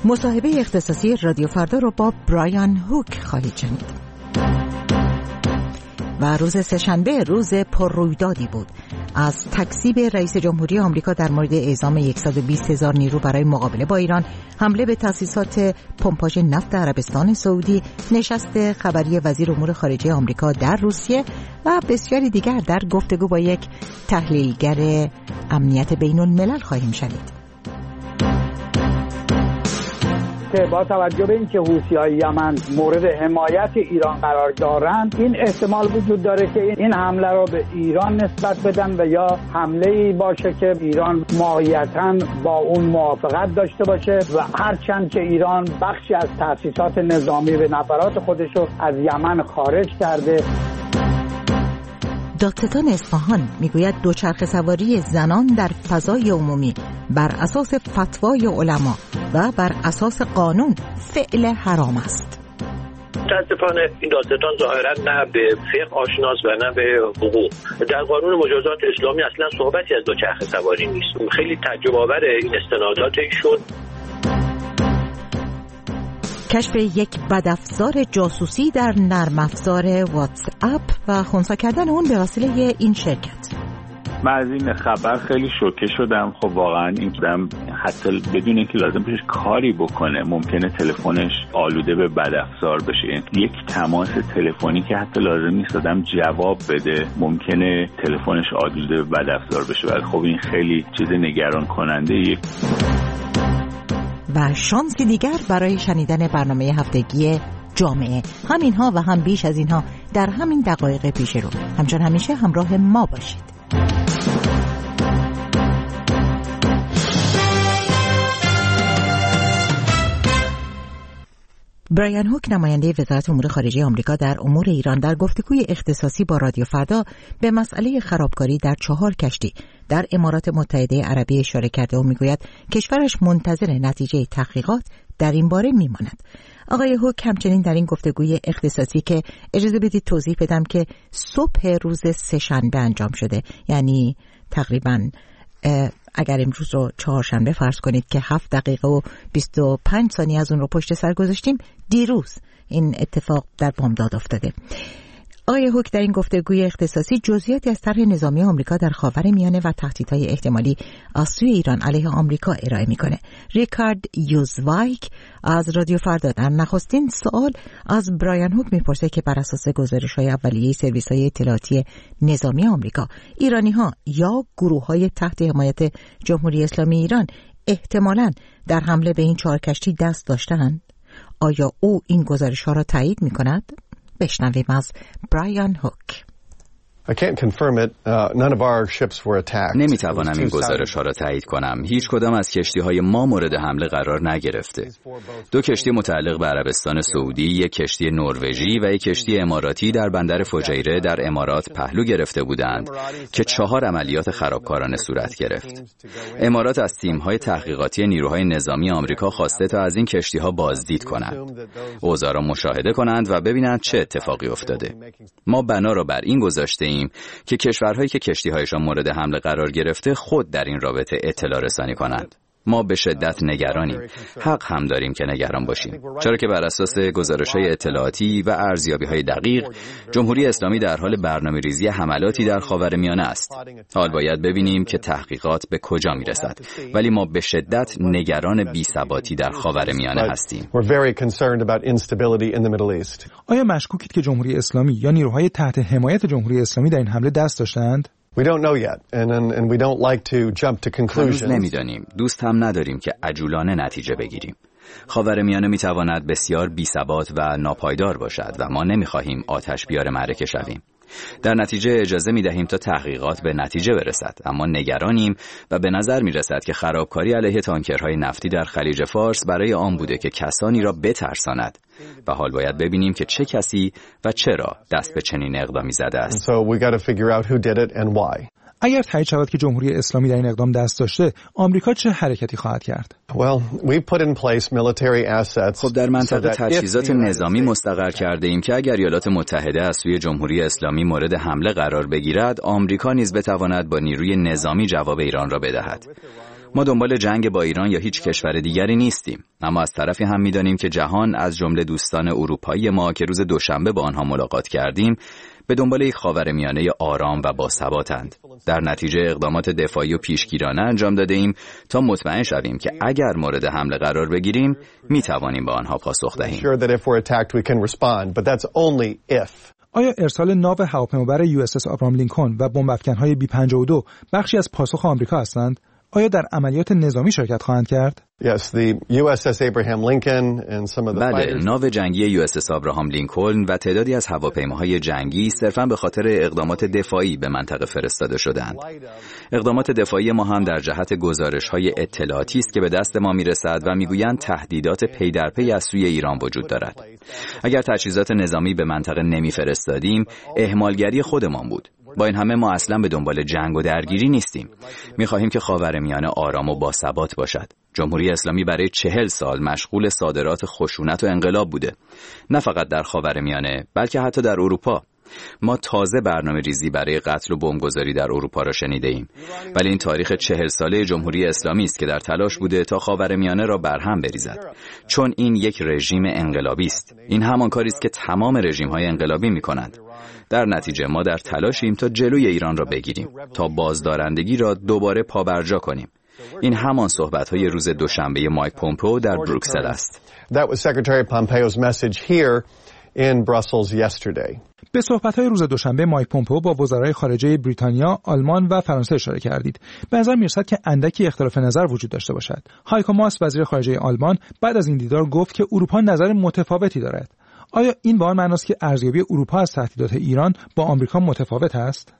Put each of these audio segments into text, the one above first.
مصاحبه اختصاصی رادیو فردا رو با برایان هوک خواهید شنید. و روز سه‌شنبه روز پررویدادی بود. از تکذیب رئیس جمهوری آمریکا در مورد اعزام 120,000 نیرو برای مقابله با ایران، حمله به تأسیسات پمپاژ نفت عربستان سعودی، نشست خبری وزیر امور خارجه آمریکا در روسیه و بسیاری دیگر در گفتگو با یک تحلیلگر امنیت بین الملل خواهیم شنید. با توجه به اینکه حوثی‌های یمن مورد حمایت ایران قرار دارند، این احتمال وجود داره که این حمله رو به ایران نسبت بدن و یا حمله‌ای باشه که ایران ماهیتاً با اون موافقت داشته باشه و هرچند که ایران بخشی از تأسیسات نظامی به نفرات خودش رو از یمن خارج کرده. دادستان اصفهان میگوید دوچرخه سواری زنان در فضای عمومی بر اساس فتوای علما و بر اساس قانون فعل حرام است. متاسفانه این دادستان ظاهرا نه به فقه آشناس و نه به حقوق. در قانون مجازات اسلامی اصلا صحبتی از دوچرخه سواری نیست. خیلی تعجب آور این استنادات شد. کشف یک بدافزار جاسوسی در نرم افزار واتس اپ و خنثی کردن اون به وسیله این شرکت. من از این خبر خیلی شوکه شدم. خب واقعا این بودم حتی بدون اینکه لازم بشه کاری بکنه ممکنه تلفنش آلوده به بدافزار بشه. یک تماس تلفنی که حتی لازم نیست آدم جواب بده ممکنه تلفنش آلوده به بدافزار بشه. ولی خب این خیلی چیز نگران کننده. و شانسی دیگر برای شنیدن برنامه هفتگی جامعه. همینها و هم بیش از اینها در همین دقایق پیش رو. همچون همیشه همراه ما باشید. برایان هوک نماینده وزارت امور خارجه آمریکا در امور ایران در گفتگوی اختصاصی با رادیو فردا به مسئله خرابکاری در 4 کشتی در امارات متحده عربی اشاره کرده و میگوید کشورش منتظر نتیجه تحقیقات در این باره میماند. آقای هوک همچنین در این گفتگوی اختصاصی که اجازه بدید توضیح بدم که صبح روز سه‌شنبه انجام شده، یعنی تقریباً اگر امروز رو چهارشنبه فرض کنید که 7 دقیقه و 25 ثانیه از اون رو پشت سر گذاشتیم، دیروز این اتفاق در بامداد افتاده. آقای هوک در این گفتگوی اختصاصی جزئیاتی از طرح نظامی آمریکا در خاورمیانه و تهدیدهای احتمالی از سوی ایران علیه آمریکا ارائه میکنه. ریکارد یوزوایک از رادیو فردا در نخستین سوال از برایان هوک میپرسه که بر اساس گزارش‌های اولیه سرویس‌های اطلاعاتی نظامی آمریکا، ایرانی‌ها یا گروه‌های تحت حمایت جمهوری اسلامی ایران احتمالاً در حمله به این 4 کشتی دست داشتند؟ آیا او این گزارش‌ها را تایید می‌کند؟ بشنویم از برایان هوک. نمیتوانم این گزارش ها را تایید کنم. هیچ کدام از کشتی های ما مورد حمله قرار نگرفته. 2 کشتی متعلق به عربستان سعودی، 1 کشتی نروژی و 1 کشتی اماراتی در بندر فجیره در امارات پهلو گرفته بودند که 4 عملیات خرابکارانه صورت گرفت. امارات از تیم‌های تحقیقاتی نیروهای نظامی آمریکا خواسته تا از این کشتی ها بازدید کنند، اوضاع را مشاهده کنند و ببینند چه اتفاقی افتاده. ما بنا را بر این گذاشته که کشورهایی که کشتی‌هایشان مورد حمله قرار گرفته خود در این رابطه اطلاع رسانی کنند. ما به شدت نگرانیم. حق هم داریم که نگران باشیم، چرا که بر اساس گزارش‌های اطلاعاتی و ارزیابی‌های دقیق جمهوری اسلامی در حال برنامه‌ریزی حملاتی در خاورمیانه است. حال باید ببینیم که تحقیقات به کجا می‌رسد، ولی ما به شدت نگران بی‌ثباتی در خاورمیانه هستیم. آیا مشکوکید که جمهوری اسلامی یا نیروهای تحت حمایت جمهوری اسلامی در این حمله دست داشتند؟ هنوز نمیدانیم. دوست هم نداریم که عجولانه نتیجه بگیریم. خاورمیانه میتواند بسیار بی‌ثبات و ناپایدار باشد و ما نمیخواهیم آتش بیار معرکه شویم. در نتیجه اجازه می‌دهیم تا تحقیقات به نتیجه برسد، اما نگرانیم و به نظر می‌رسد که خرابکاری علیه تانکرهای نفتی در خلیج فارس برای آن بوده که کسانی را بترساند و حال باید ببینیم که چه کسی و چرا دست به چنین اقدامی زده است. اگر تایید شود که جمهوری اسلامی در این اقدام دست داشته، آمریکا چه حرکتی خواهد کرد؟ خب در منطقه تجهیزات نظامی مستقر کرده ایم که اگر ایالات متحده از سوی جمهوری اسلامی مورد حمله قرار بگیرد، آمریکا نیز بتواند با نیروی نظامی جواب ایران را بدهد. ما دنبال جنگ با ایران یا هیچ کشور دیگری نیستیم، اما از طرفی هم می‌دانیم که جهان از جمله دوستان اروپایی ما که روز دوشنبه با آنها ملاقات کردیم به دنبال یک خاورمیانه آرام و باثباتند. در نتیجه اقدامات دفاعی و پیشگیرانه انجام داده‌ایم تا مطمئن شویم که اگر مورد حمله قرار بگیریم می‌توانیم به آنها پاسخ دهیم. آیا ارسال ناو هواپیمابر USS آبراهام لینکلن و بمب افکن‌های B-52 بخشی از پاسخ آمریکا هستند؟ آیا در عملیات نظامی شرکت خواهند کرد؟ بله، ناو جنگی USS آبراهام لینکلن و تعدادی از هواپیماهای جنگی صرفاً به خاطر اقدامات دفاعی به منطقه فرستاده شدند. اقدامات دفاعی ما هم در جهت گزارش‌های اطلاعاتی است که به دست ما میرسد و میگویند تهدیدات پی در پی از سوی ایران وجود دارد. اگر تجهیزات نظامی به منطقه نمیفرستادیم، اهمالگری خودمان بود. با این همه ما اصلا به دنبال جنگ و درگیری نیستیم. می‌خواهیم که خاورمیانه آرام و باثبات باشد. جمهوری اسلامی برای 40 سال مشغول صادرات خشونت و انقلاب بوده. نه فقط در خاورمیانه، بلکه حتی در اروپا. ما تازه برنامه‌ریزی برای قتل و بمبگذاری در اروپا را شنیده‌ایم. ولی این تاریخ 40 ساله جمهوری اسلامی است که در تلاش بوده تا خاورمیانه را برهم بریزد. چون این یک رژیم انقلابی است. این همان کاری است که تمام رژیم‌های انقلابی می‌کنند. در نتیجه ما در تلاشیم تا جلوی ایران را بگیریم، تا بازدارندگی را دوباره پابرجا کنیم. این همان صحبت‌های روز دوشنبه مایک پومپئو در بروکسل است. به صحبت‌های روز دوشنبه مایک پومپئو با وزرای خارجه بریتانیا، آلمان و فرانسه اشاره کردید. به نظر می‌رسد که اندکی اختلاف نظر وجود داشته باشد. هایکو ماس وزیر خارجه آلمان بعد از این دیدار گفت که اروپا نظر متفاوتی دارد. آیا این به آن معنی است که ارزیابی اروپا از تهدیدات ایران با آمریکا متفاوت است؟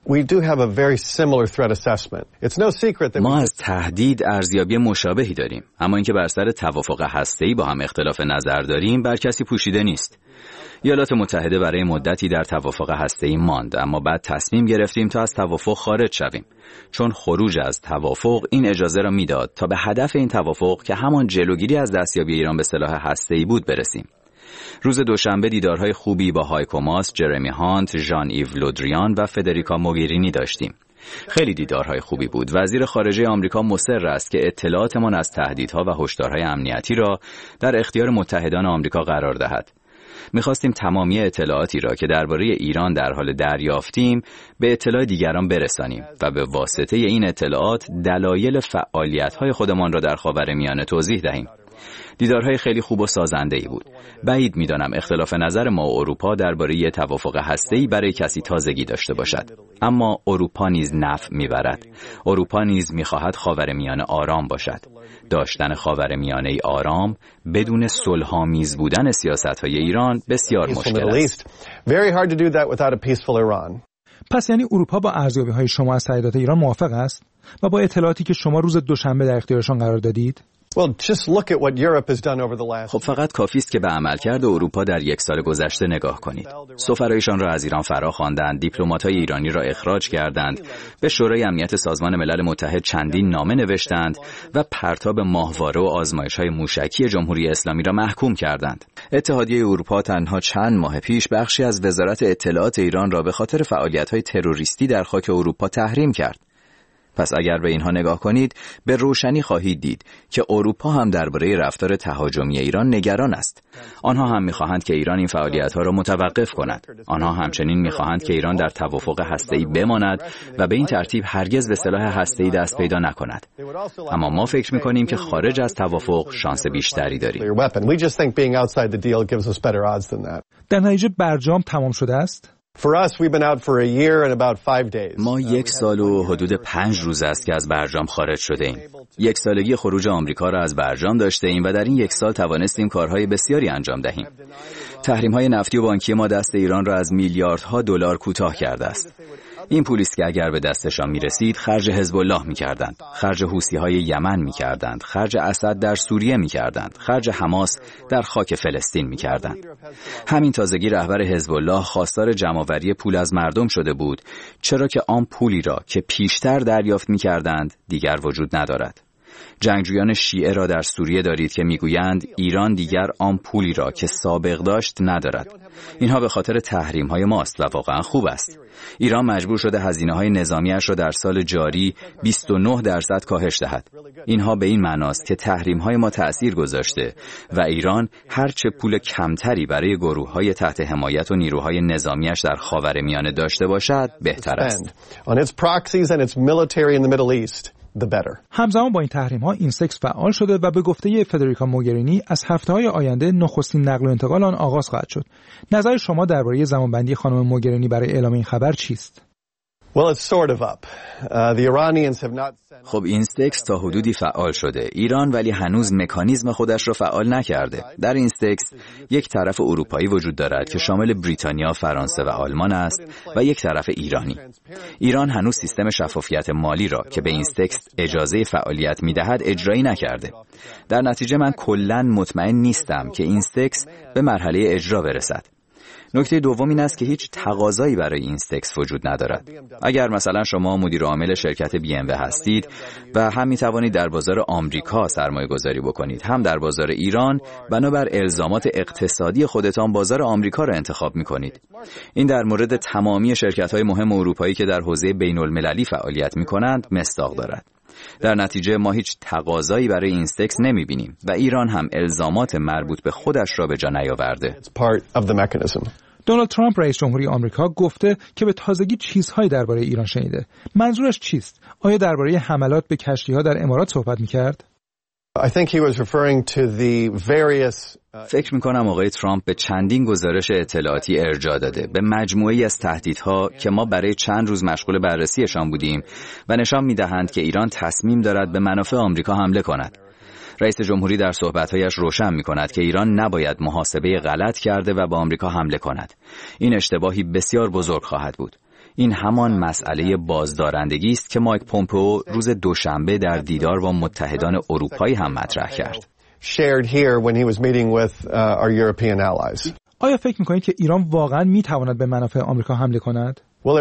ما از تهدید ارزیابی مشابهی داریم، اما اینکه بر سر توافق هسته‌ای با هم اختلاف نظر داریم بر کسی پوشیده نیست. ایالات متحده برای مدتی در توافق هسته‌ای ماند، اما بعد تصمیم گرفتیم تا از توافق خارج شویم، چون خروج از توافق این اجازه را میداد تا به هدف این توافق که همان جلوگیری از دستیابی ایران به سلاح هسته‌ای بود برسیم. روز دوشنبه دیدارهای خوبی با هایکو ماس، جرمی هانت، ژان ایو لودریان و فدریکا موگرینی داشتیم. خیلی دیدارهای خوبی بود. وزیر خارجه آمریکا مصر است که اطلاعاتمان از تهدیدها و هشدارهای امنیتی را در اختیار متحدان آمریکا قرار دهد. می‌خواستیم تمامی اطلاعاتی را که درباره ایران در حال دریافتیم به اطلاع دیگران برسانیم و به واسطه این اطلاعات دلایل فعالیت‌های خودمان را در خاورمیانه توضیح دهیم. دیدارهای خیلی خوب و سازنده‌ای بود. بعید می‌دانم اختلاف نظر ما و اروپا درباره توافق هسته‌ای برای کسی تازگی داشته باشد. اما اروپا نیز نفع می‌برد. اروپا نیز می‌خواهد خاورمیانه آرام باشد. داشتن خاورمیانه آرام بدون صلح‌آمیز بودن سیاست‌های ایران بسیار مشکل است. پس یعنی اروپا با ارزیابی‌های شما از تهدیدات ایران موافق است و با اطلاعاتی که شما روز دوشنبه در اختیارشان قرار دادید؟ خب فقط کافی است که به عملکرد اروپا در یک سال گذشته نگاه کنید. سفرایشان را از ایران فرا خواندند، دیپلمات‌های ایرانی را اخراج کردند، به شورای امنیت سازمان ملل متحد چندین نامه نوشتند و پرتاب ماهواره و آزمایش‌های موشکی جمهوری اسلامی را محکوم کردند. اتحادیه اروپا تنها چند ماه پیش بخشی از وزارت اطلاعات ایران را به خاطر فعالیت‌های تروریستی در خاک اروپا تحریم کرد. پس اگر به اینها نگاه کنید به روشنی خواهید دید که اروپا هم درباره رفتار تهاجمی ایران نگران است. آنها هم می‌خواهند که ایران این فعالیت‌ها را متوقف کند. آنها همچنین می‌خواهند که ایران در توافق هسته‌ای بماند و به این ترتیب هرگز به سلاح هسته‌ای دست پیدا نکند. اما ما فکر می‌کنیم که خارج از توافق شانس بیشتری داریم. در نتیجه برجام تمام شده است؟ ما 1 سال و حدود 5 روز است که از برجام خارج شده ایم. 1 سالگی خروج آمریکا را از برجام داشته ایم و در این 1 سال توانستیم کارهای بسیاری انجام دهیم. تحریم‌های نفتی و بانکی ما دست ایران را از میلیاردها دلار کوتاه کرده است. این پولی است که اگر به دستشان می‌رسید خرج حزب الله می‌کردند، خرج حوثی‌های یمن می‌کردند، خرج اسد در سوریه می‌کردند، خرج حماس در خاک فلسطین می‌کردند. همین تازگی رهبر حزب الله خواستار جمع‌آوری پول از مردم شده بود، چرا که آن پولی را که پیشتر دریافت می‌کردند دیگر وجود ندارد. جنگجویان شیعه را در سوریه دارید که میگویند ایران دیگر آن پولی را که سابق داشت ندارد. اینها به خاطر تحریم‌های ماست و واقعا خوب است. ایران مجبور شده هزینه‌های نظامیش را در سال جاری 29% کاهش دهد. اینها به این معناست که تحریم‌های ما تأثیر گذاشته و ایران هرچه پول کمتری برای گروه‌های تحت حمایت و نیروهای نظامیش در خاورمیانه داشته باشد بهتر است. همزمان با این تحریم‌ها اینستکس فعال شده و به گفته فدریکا موگرینی از هفته‌های آینده نخستین نقل و انتقال آن آغاز خواهد شد. نظر شما درباره زمانبندی خانم موگرینی برای اعلام این خبر چیست؟ خب اینستکس تا حدودی فعال شده. ایران ولی هنوز مکانیزم خودش را فعال نکرده. در اینستکس یک طرف اروپایی وجود دارد که شامل بریتانیا، فرانسه و آلمان است و یک طرف ایرانی. ایران هنوز سیستم شفافیت مالی را که به اینستکس اجازه فعالیت می‌دهد اجرایی نکرده. در نتیجه من کلاً مطمئن نیستم که اینستکس به مرحله اجرا برسد. نکته دوم این است که هیچ تقاضایی برای اینستکس وجود ندارد. اگر مثلا شما مدیر عامل شرکت BMW هستید و هم می‌توانید در بازار آمریکا سرمایه‌گذاری بکنید، هم در بازار ایران، بنابر الزامات اقتصادی خودتان بازار آمریکا را انتخاب می‌کنید. این در مورد تمامی شرکت‌های مهم اروپایی که در حوزه بین‌المللی فعالیت می‌کنند مصداق دارد. در نتیجه ما هیچ تقاضایی برای اینستکس نمی‌بینیم و ایران هم الزامات مربوط به خودش را به جا نیاورده. دونالد ترامپ رئیس جمهوری آمریکا گفته که به تازگی چیزهایی درباره ایران شنیده. منظورش چیست؟ آیا درباره حملات به کشتی‌ها در امارات صحبت می‌کرد؟ فکر می‌کنم آقای ترامپ به چندین گزارش اطلاعاتی ارجاع داده، به مجموعه‌ای از تهدیدها که ما برای چند روز مشغول بررسیشان بودیم و نشان می‌دهند که ایران تصمیم دارد به منافع آمریکا حمله کند. رئیس جمهوری در صحبت‌هایش روشن می‌کند که ایران نباید محاسبه غلط کرده و به آمریکا حمله کند. این اشتباهی بسیار بزرگ خواهد بود. این همان مسئله بازدارندگی است که مایک پومپئو روز دوشنبه در دیدار با متحدان اروپایی هم مطرح کرد. آیا فکر می‌کنید که ایران واقعاً می‌تواند به منافع آمریکا حمله کند؟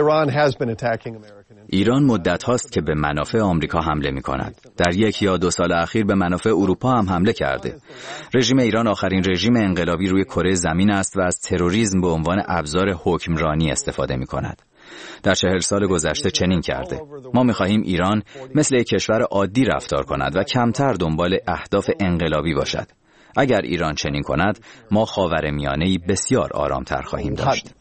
ایران مدت هاست که به منافع آمریکا حمله می کند. در 1 یا 2 سال اخیر به منافع اروپا هم حمله کرده. رژیم ایران آخرین رژیم انقلابی روی کره زمین است و از تروریسم به عنوان ابزار حکمرانی استفاده می کند. در 40 سال گذشته چنین کرده. ما می خواهیم ایران مثل یک کشور عادی رفتار کند و کمتر دنبال اهداف انقلابی باشد. اگر ایران چنین کند، ما خاورمیانه‌ای بسیار آرامتر خواهیم داشت.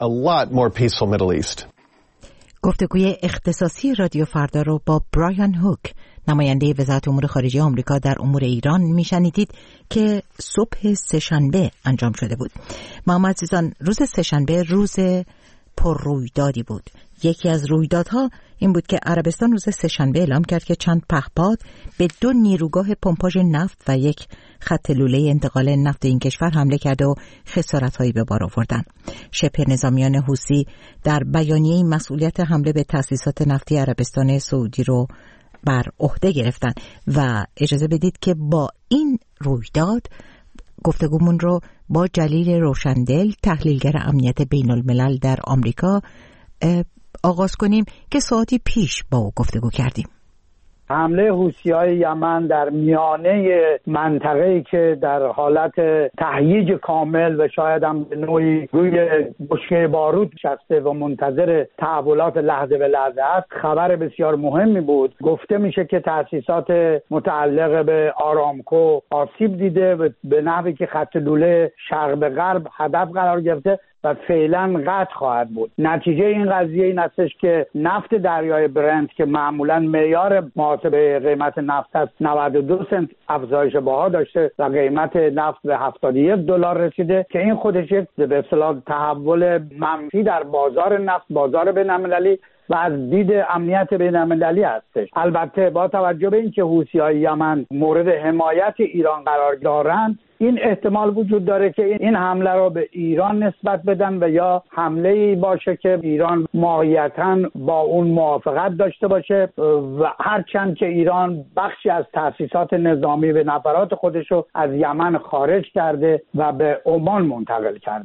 گفتگوی اختصاصی رادیو فردا رو با برایان هوک، نماینده وزارت امور خارجه آمریکا در امور ایران میشنیدید که صبح سه‌شنبه انجام شده بود. محمد عزیزان، روز سه‌شنبه روز پر رویدادی بود. یکی از رویدادها این بود که عربستان روز سه‌شنبه اعلام کرد که چند پهپاد به 2 نیروگاه پمپاژ نفت و یک خط لوله انتقال نفت این کشور حمله کرده و خسارت‌هایی به بار آوردند. شبه نظامیان حوثی در بیانیه مسئولیت حمله به تأسیسات نفتی عربستان سعودی رو بر عهده گرفتن و اجازه بدید که با این رویداد گفتگومون رو با جلیل روشندل، تحلیلگر امنیت بین الملل در آمریکا آغاز کنیم که ساعتی پیش با او گفتگو کردیم. حمله حوثی‌های یمن در میانه منطقه‌ای که در حالت تهییج کامل و شاید هم به نوعی روی بشکه بارود نشسته و منتظر تحولات لحظه به لحظه است، خبر بسیار مهمی بود. گفته میشه که تأسیسات متعلق به آرامکو آسیب دیده و به نحوی که خط لوله شرق به غرب هدف قرار گرفته و فعلا قطع خواهد بود. نتیجه این قضیه این استش که نفت دریای برنت که معمولا معیار محاسبه قیمت نفت است 92 سنت افزایش بها داشته و قیمت نفت به $71 رسیده که این خودش یک به اصطلاح تحول منفی در بازار نفت، بازار بین‌المللی و از دید امنیت بین‌المللی هستش. البته با توجه به اینکه حوثی‌های یمن مورد حمایت ایران قرار دارند، این احتمال وجود داره که این حمله را به ایران نسبت بدن و یا حمله‌ای باشه که ایران ماهیتاً با اون موافقت داشته باشه و هرچند که ایران بخشی از تأسیسات نظامی و نفرات خودش رو از یمن خارج کرده و به عمان منتقل کرده.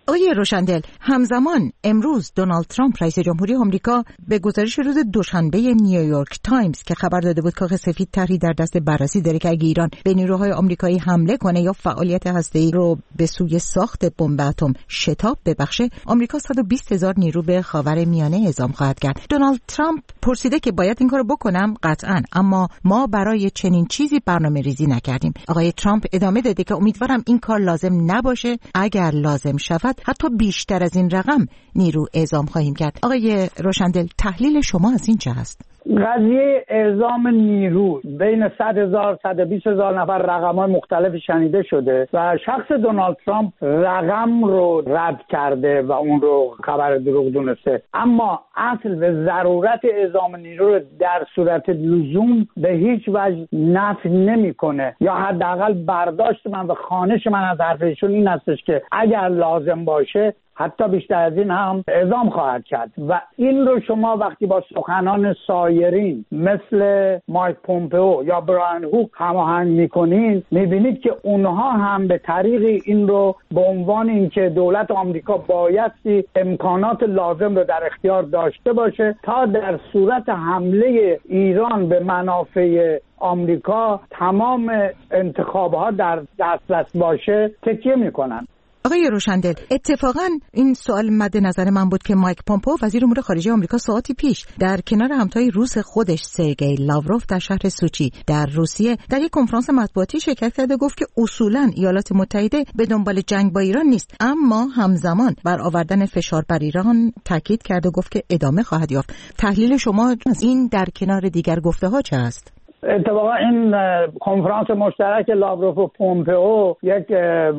آقای روشندل، همزمان امروز دونالد ترامپ رئیس جمهوری آمریکا به گزارش روز دوشنبه نیویورک تایمز که خبر داده بود کاخ سفید طرحی در دست بررسی داره که اگه ایران به نیروهای آمریکایی حمله کنه یا فعالیت هسته‌ای رو به سوی ساخت بمب اتم شتاب ببخشه، آمریکا 120,000 نیرو به خاورمیانه اعزام خواهد کرد. دونالد ترامپ پرسیده که باید این کارو بکنم؟ قطعاً، اما ما برای چنین چیزی برنامه‌ریزی نکردیم. آقای ترامپ ادامه داده که امیدوارم این کار لازم نباشه، اگر لازم شود حتی بیشتر از این رقم نیرو اعزام خواهیم کرد. آقای روشندل، تحلیل شما از این چه هست؟ قضیه اعزام نیرو بین 100,000 120,000 نفر رقم‌های مختلفی شنیده شده و شخص دونالد ترامپ رقم رو رد کرده و اون رو خبر دروغ دونسته، اما اصل و ضرورت اعزام نیرو رو در صورت لزوم به هیچ وجه نفی نمی‌کنه، یا حداقل برداشت من و خوانش من از حرفشون این هستش که اگر لازم باشه حتی بیشتر از این هم اعزام خواهد کرد. و این رو شما وقتی با سخنان سایرین مثل مایک پومپئو یا برایان هوک هماهنگ میکنین، میبینید که اونها هم به طریق این رو به عنوان اینکه دولت آمریکا بایستی امکانات لازم رو در اختیار داشته باشه تا در صورت حمله ایران به منافع آمریکا تمام انتخابات در دسترس باشه تکیه میکنن. آقای روشندل، اتفاقا این سوال مد نظر من بود که مایک پومپئو وزیر امور خارجه آمریکا ساعتی پیش در کنار همتای روس خودش سرگئی لاوروف در شهر سوچی در روسیه در یک کنفرانس مطبوعاتی شرکت کرده، گفت که اصولا ایالات متحده به دنبال جنگ با ایران نیست، اما همزمان بر آوردن فشار بر ایران تاکید کرده، گفت که ادامه خواهد یافت. تحلیل شما از این در کنار دیگر گفته ها چه است؟ اتفاقا این کنفرانس مشترک لاوروف و پومپئو یک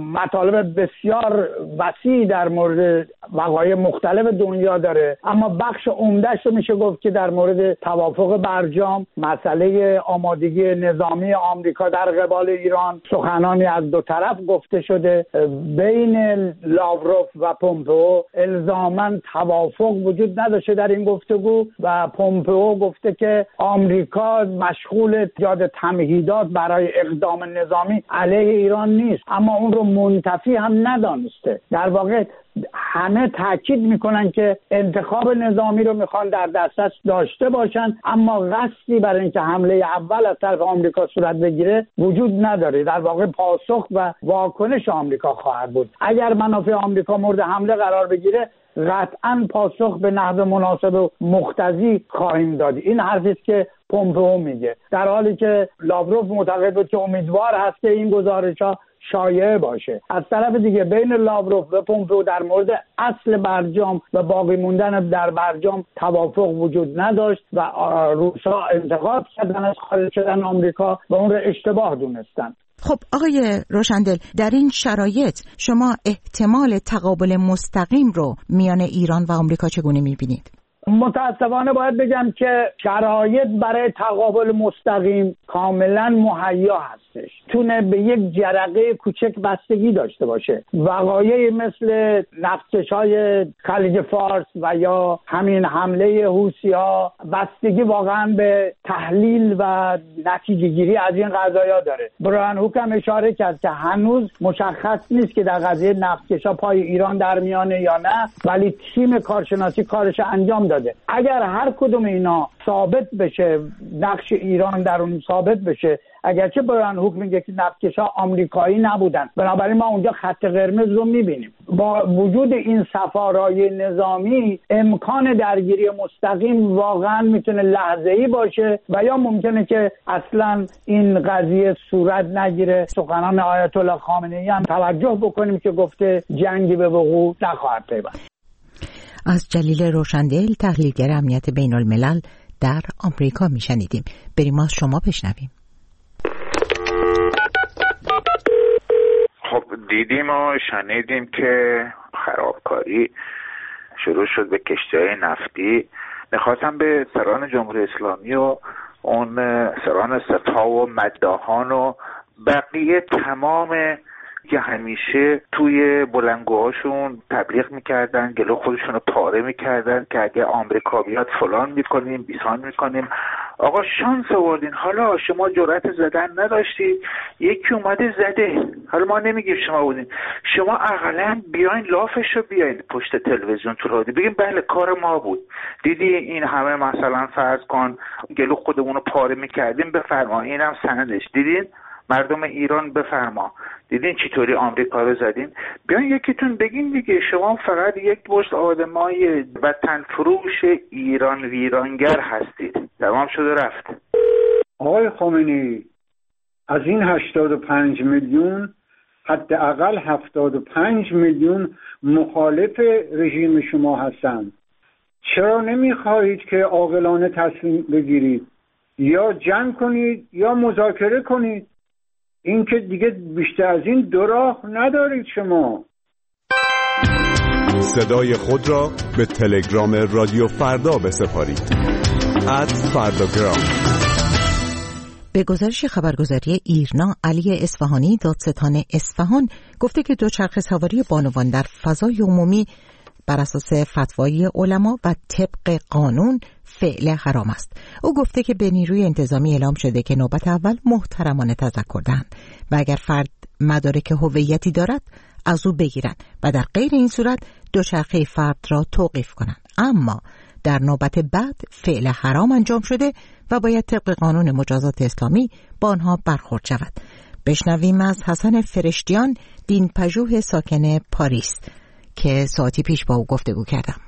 مطالب بسیار وسیع در مورد وقایع مختلف دنیا داره، اما بخش عمده‌اش رو میشه گفت که در مورد توافق برجام، مسئله آمادگی نظامی آمریکا در قبال ایران، سخنانی از دو طرف گفته شده. بین لاوروف و پومپئو الزاماً توافق وجود نداشته در این گفتگو و پومپئو گفته که آمریکا مشغول ایجاد تمهیدات برای اقدام نظامی علیه ایران نیست، اما اون رو منتفی هم ندانسته. در واقع همه تاکید میکنن که انتخاب نظامی رو میخوان در دسترس داشته باشن، اما قصدی برای اینکه حمله اول از طرف آمریکا صورت بگیره وجود نداره. در واقع پاسخ و واکنش آمریکا خواهد بود. اگر منافع آمریکا مورد حمله قرار بگیره قطعاً پاسخ به نحو مناسب و مقتضی خواهیم داد. این حرفی است که پومپئو میگه، در حالی که لاوروف معتقد بود که امیدوار هست که این گزارش‌ها شایعه باشه. از طرف دیگه بین لاوروف و پومپئو در مورد اصل برجام و باقی موندن در برجام توافق وجود نداشت و روس‌ها انتقاد کردن از خارج شدن آمریکا و اون رو اشتباه دونستن. خب آقای روشندل، در این شرایط شما احتمال تقابل مستقیم رو میان ایران و آمریکا چگونه میبینید؟ متاسفانه باید بگم که شرایط برای تقابل مستقیم کاملا مهیا هستش. تونه به یک جرقه کوچک بستگی داشته باشه. وقایعی مثل نفتکش‌های خلیج فارس و یا همین حمله حوثی‌ها بستگی واقعا به تحلیل و نتیجه گیری از این قضایا داره. برایان هوک هم اشاره کرد که هنوز مشخص نیست که در قضیه نفتکش‌ها پای ایران در میانه یا نه، ولی تیم کارشناسی کارش انجام داده. اگر هر کدوم اینا ثابت بشه، نقش ایران در اون ثابت بشه، اگرچه برایان هوک میگه که نفتکش‌ها آمریکایی نبودن، بنابراین ما اونجا خط قرمز رو میبینیم. با وجود این سفارای نظامی امکان درگیری مستقیم واقعا میتونه لحظه‌ای باشه و یا ممکنه که اصلا این قضیه صورت نگیره. سخنان آیت الله خامنه‌ای هم توجه بکنیم که گفته جنگی به وقوع نخواهد پیوست. از جلیل روشندل، تحلیلگر امنیت بین الملل در آمریکا میشنیدیم. بریم از شما بشنویم. خب دیدیم و شنیدیم که خرابکاری شروع شد به کشتی‌های نفتی. میخواستم به سران جمهوری اسلامی و اون سران سپاه و مداحان و بقیه تمام که همیشه توی بلندگوهاشون تبلیغ میکردن، جلو خودشون رو پاره میکردن که اگه آمریکا بیاد فلان میکنیم، بیسان میکنیم، آقا شانس آوردین، حالا شما جرأت زدن نداشتید، یکی اومده زده، حالا ما نمیگیم شما بودین، شما اقلا بیاین لافش رو بیاین پشت تلویزیون تو رادیو بگیم بله کار ما بود، دیدی این همه مثلا فرض کن گلو خودمون رو پاره میکردیم، بفرما اینم سندش، دیدین مردم ایران بفرما، دیدین چطوری آمریکا رو زدین، بیاین یکیتون بگین دیگه، شما فقط یک مشت آدمای وطن فروش ایران ویرانگر هستید، تمام شد و رفت. آقای خامنه‌ای، از این 85 میلیون حداقل 75 میلیون مخالف رژیم شما هستند. چرا نمیخواهید که عاقلانه تصمیم بگیرید؟ یا جنگ کنید یا مذاکره کنید. این که دیگه بیشتر از این دو راه ندارید شما. صدای خود را به تلگرام رادیو فردا بسپارید. @فرداگرام. به گزارش خبرگزاری ایرنا، علی اصفهانی، دادستان اصفهان، گفته که دوچرخه سواری بانوان در فضای عمومی بر اساس فتوای علما و طبق قانون فعل حرام است. او گفته که به نیروی انتظامی اعلام شده که نوبت اول محترمانه تذکر دهند و اگر فرد مدارک هویتی دارد از او بگیرند و در غیر این صورت دوچرخه فرد را توقیف کنند. اما در نوبت بعد فعل حرام انجام شده و باید طبق قانون مجازات اسلامی با آنها برخورد شود. بشنویم از حسن فرشتیان، دینپژوه ساکن پاریس، که ساعتی پیش با او گفتگو کردم.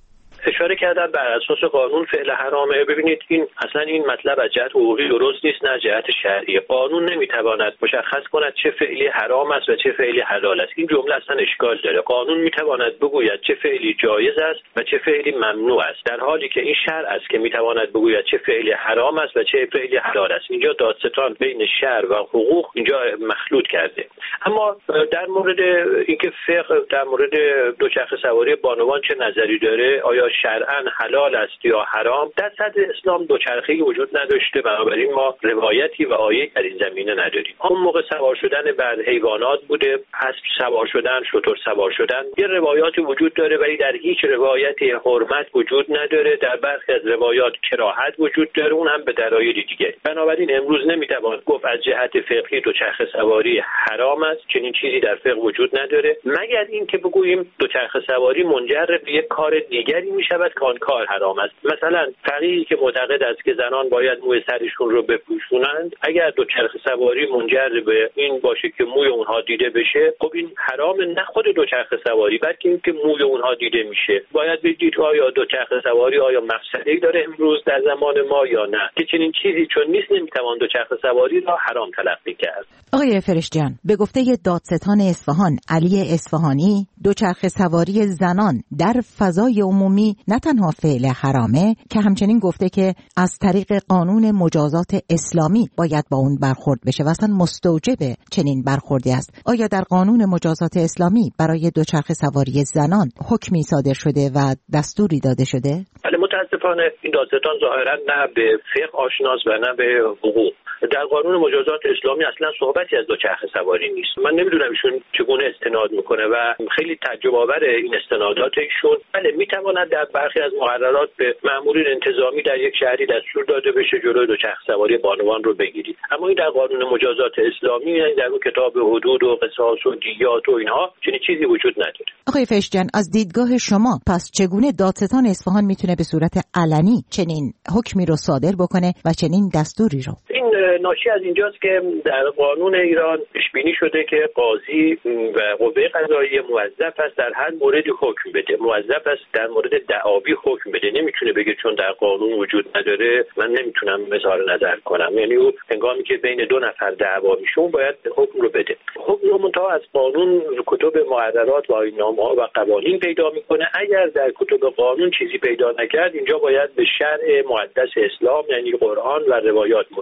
اشاره کردن بر اساس قانون فعل حرامه. ببینید این اصلا این مطلب از جهت حقوقی درست نیست، نه جهت شرعی. قانون نمیتواند مشخص کند چه فعلی حرام است و چه فعلی حلال است. این جمله اصلا اشکال داره. قانون میتواند بگوید چه فعلی جایز است و چه فعلی ممنوع است، در حالی که این شرع است که میتواند بگوید چه فعلی حرام است و چه فعلی حلال است. اینجا دادستان بین شرع و حقوق اینجا مخلوط کرده. اما در مورد اینکه فقه در مورد دوچرخه سواری بانوان چه نظری داره، آیا شرعاً حلال است یا حرام، در صدر اسلام دوچرخه‌ای وجود نداشته، بنابراین ما روایتی و آیه‌ای در این زمینه نداریم. اون موقع سوار شدن بر حیوانات بوده، اسب سوار شدن، شتر سوار شدن، یه روایاتی وجود داره، ولی در هیچ روایتی حرمت وجود نداره. در برخی از روایات کراهت وجود داره، اون هم به دلایل دیگه. بنابراین امروز نمیتوان گفت از جهت فقهی دوچرخه سواری حرام است، چنین چیزی در فقه وجود نداره، مگر اینکه بگوییم دوچرخه سواری منجر به یک کار دیگری میشود که آن کار حرام است. مثلا فقیهی که معتقد است که زنان باید موی سرشون رو بپوشونند، اگر دوچرخه سواری منجر به این باشه که موی اونها دیده بشه، خب این حرام نه خود دوچرخه سواری بلکه اینکه موی اونها دیده میشه. باید بدید آیا دوچرخه سواری آیا مفسده‌ای داره امروز در زمان ما یا نه، که چنین چیزی چون نیست نمیتوان دوچرخه سواری را حرام تلقی کرد. آقای فرشتیان، به گفته دادستان اصفهان علی اصفهانی، دوچرخه سواری زنان در فضای عمومی نه تنها فعل حرامه، که همچنین گفته که از طریق قانون مجازات اسلامی باید با اون برخورد بشه و اصلا مستوجب چنین برخوردی است. آیا در قانون مجازات اسلامی برای دوچرخه سواری زنان حکمی صادر شده و دستوری داده شده؟ بله، متاسفانه این دادستان ظاهرا نه به فقه آشناست و نه به حقوق. در قانون مجازات اسلامی اصلا صحبتی از دوچرخه سواری نیست. من نمیدونم ایشون چگونه استناد میکنه و خیلی تعجب آور این استنادات ایشون. بله، میتواند در برخی از مقررات به مأمورین انتظامی در یک شهری دستور داده بشه جلوی دوچرخه سواری بانوان رو بگیرید، اما این در قانون مجازات اسلامی، یعنی در اون کتاب حدود و قصاص و دیات و اینها چنین چیزی وجود نداره. آقای فرشتیان، از دیدگاه شما پس چگونه دادستان اصفهان میتونه به صورت علنی چنین حکمی رو صادر بکنه و چنین دستوری رو؟ این ناشی از اینجاست که در قانون ایران پیش بینی شده که قاضی و قوه قضاییه موظف است در هر موردی حکم بده، موظف است در مورد دعاوی حکم بده. نمیتونه بگه چون در قانون وجود نداره من نمیتونم اظهار نظر کنم. یعنی او هنگامی که بین دو نفر دعوا میشه باید حکم رو بده. حکم رو منتها از قانون، کتب مقررات و آیین‌نامه‌ها و قوانین پیدا میکنه. اگر در کتب قانون چیزی پیدا نکرد، اینجا باید به شرع مقدس اسلام یعنی قرآن و روایات و فتوا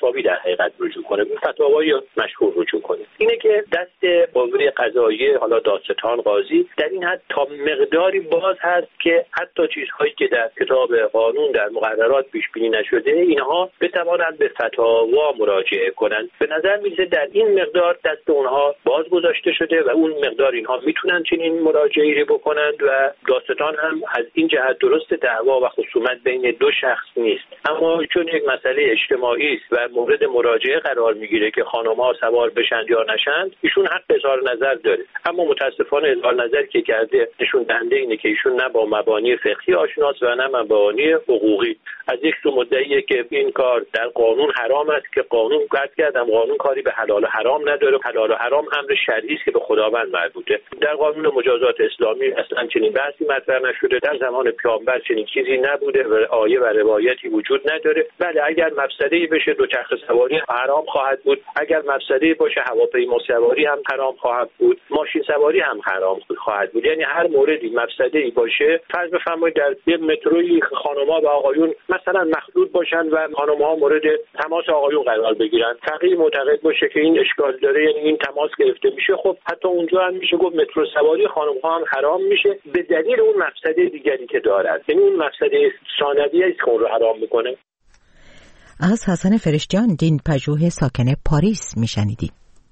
فتاوی در حقیقت رجوع کنه، به فتاوای مشهور رجوع کنه. اینه که دست قوه قضاییه، حالا دادستان، قاضی، در این حد تا مقداری باز هست که حتی چیزهایی که در کتاب قانون در مقررات پیش بینی نشده اینها بتوانند به فتاوا مراجعه کنند. به نظر میاد در این مقدار دست اونها باز گذاشته شده و اون مقدار اینها میتونن چنین مراجعه‌ای بکنند و دادستان هم از این جهت درست دعوا و خصومت بین دو شخص نیست، اما چون یک مسئله اجتماعی است و مورد مراجعه قرار میگیره که خانم‌ها سوار بشن یا نشن، ایشون حق اظهار نظر داره. اما متاسفانه اظهار نظری که کرده نشون دهنده اینه که ایشون نه با مبانی فقهی آشناست و نه مبانی حقوقی. از یک سو مدعیه که این کار در قانون حرام است که قانون قطع کردم، قانون کاری به حلال و حرام نداره، حلال و حرام امر شرعی است که به خداوند مربوطه. در قانون مجازات اسلامی اصلا چنین بحثی مطرح نشده، در زمان پیامبر چنین چیزی نبوده و آیه و روایتی وجود نداره. بله اگر مفسده‌ای بشه دوچرخه سواری حرام خواهد بود، اگر مفسده‌ای باشه هواپیما سواری هم حرام خواهد بود، ماشین سواری هم حرام خواهد بود. یعنی هر موردی مفسده‌ای باشه، فرض بفرمایید در یه متروی خانم‌ها و آقایون مثلا مخلوط باشن و خانم‌ها مورد تماس آقایون قرار بگیرن، فقیه معتقد باشه که این اشکال داره، یعنی این تماس گرفته میشه، خب حتی اونجا هم میشه گفت مترو سواری خانم‌ها هم حرام میشه به دلیل اون مفسده دیگری که دارد. یعنی اون مفسده ثانویه است که اون رو حرام میکنه. از حسن فرشتیان، دین پژوه ساکن پاریس میشنیدیم.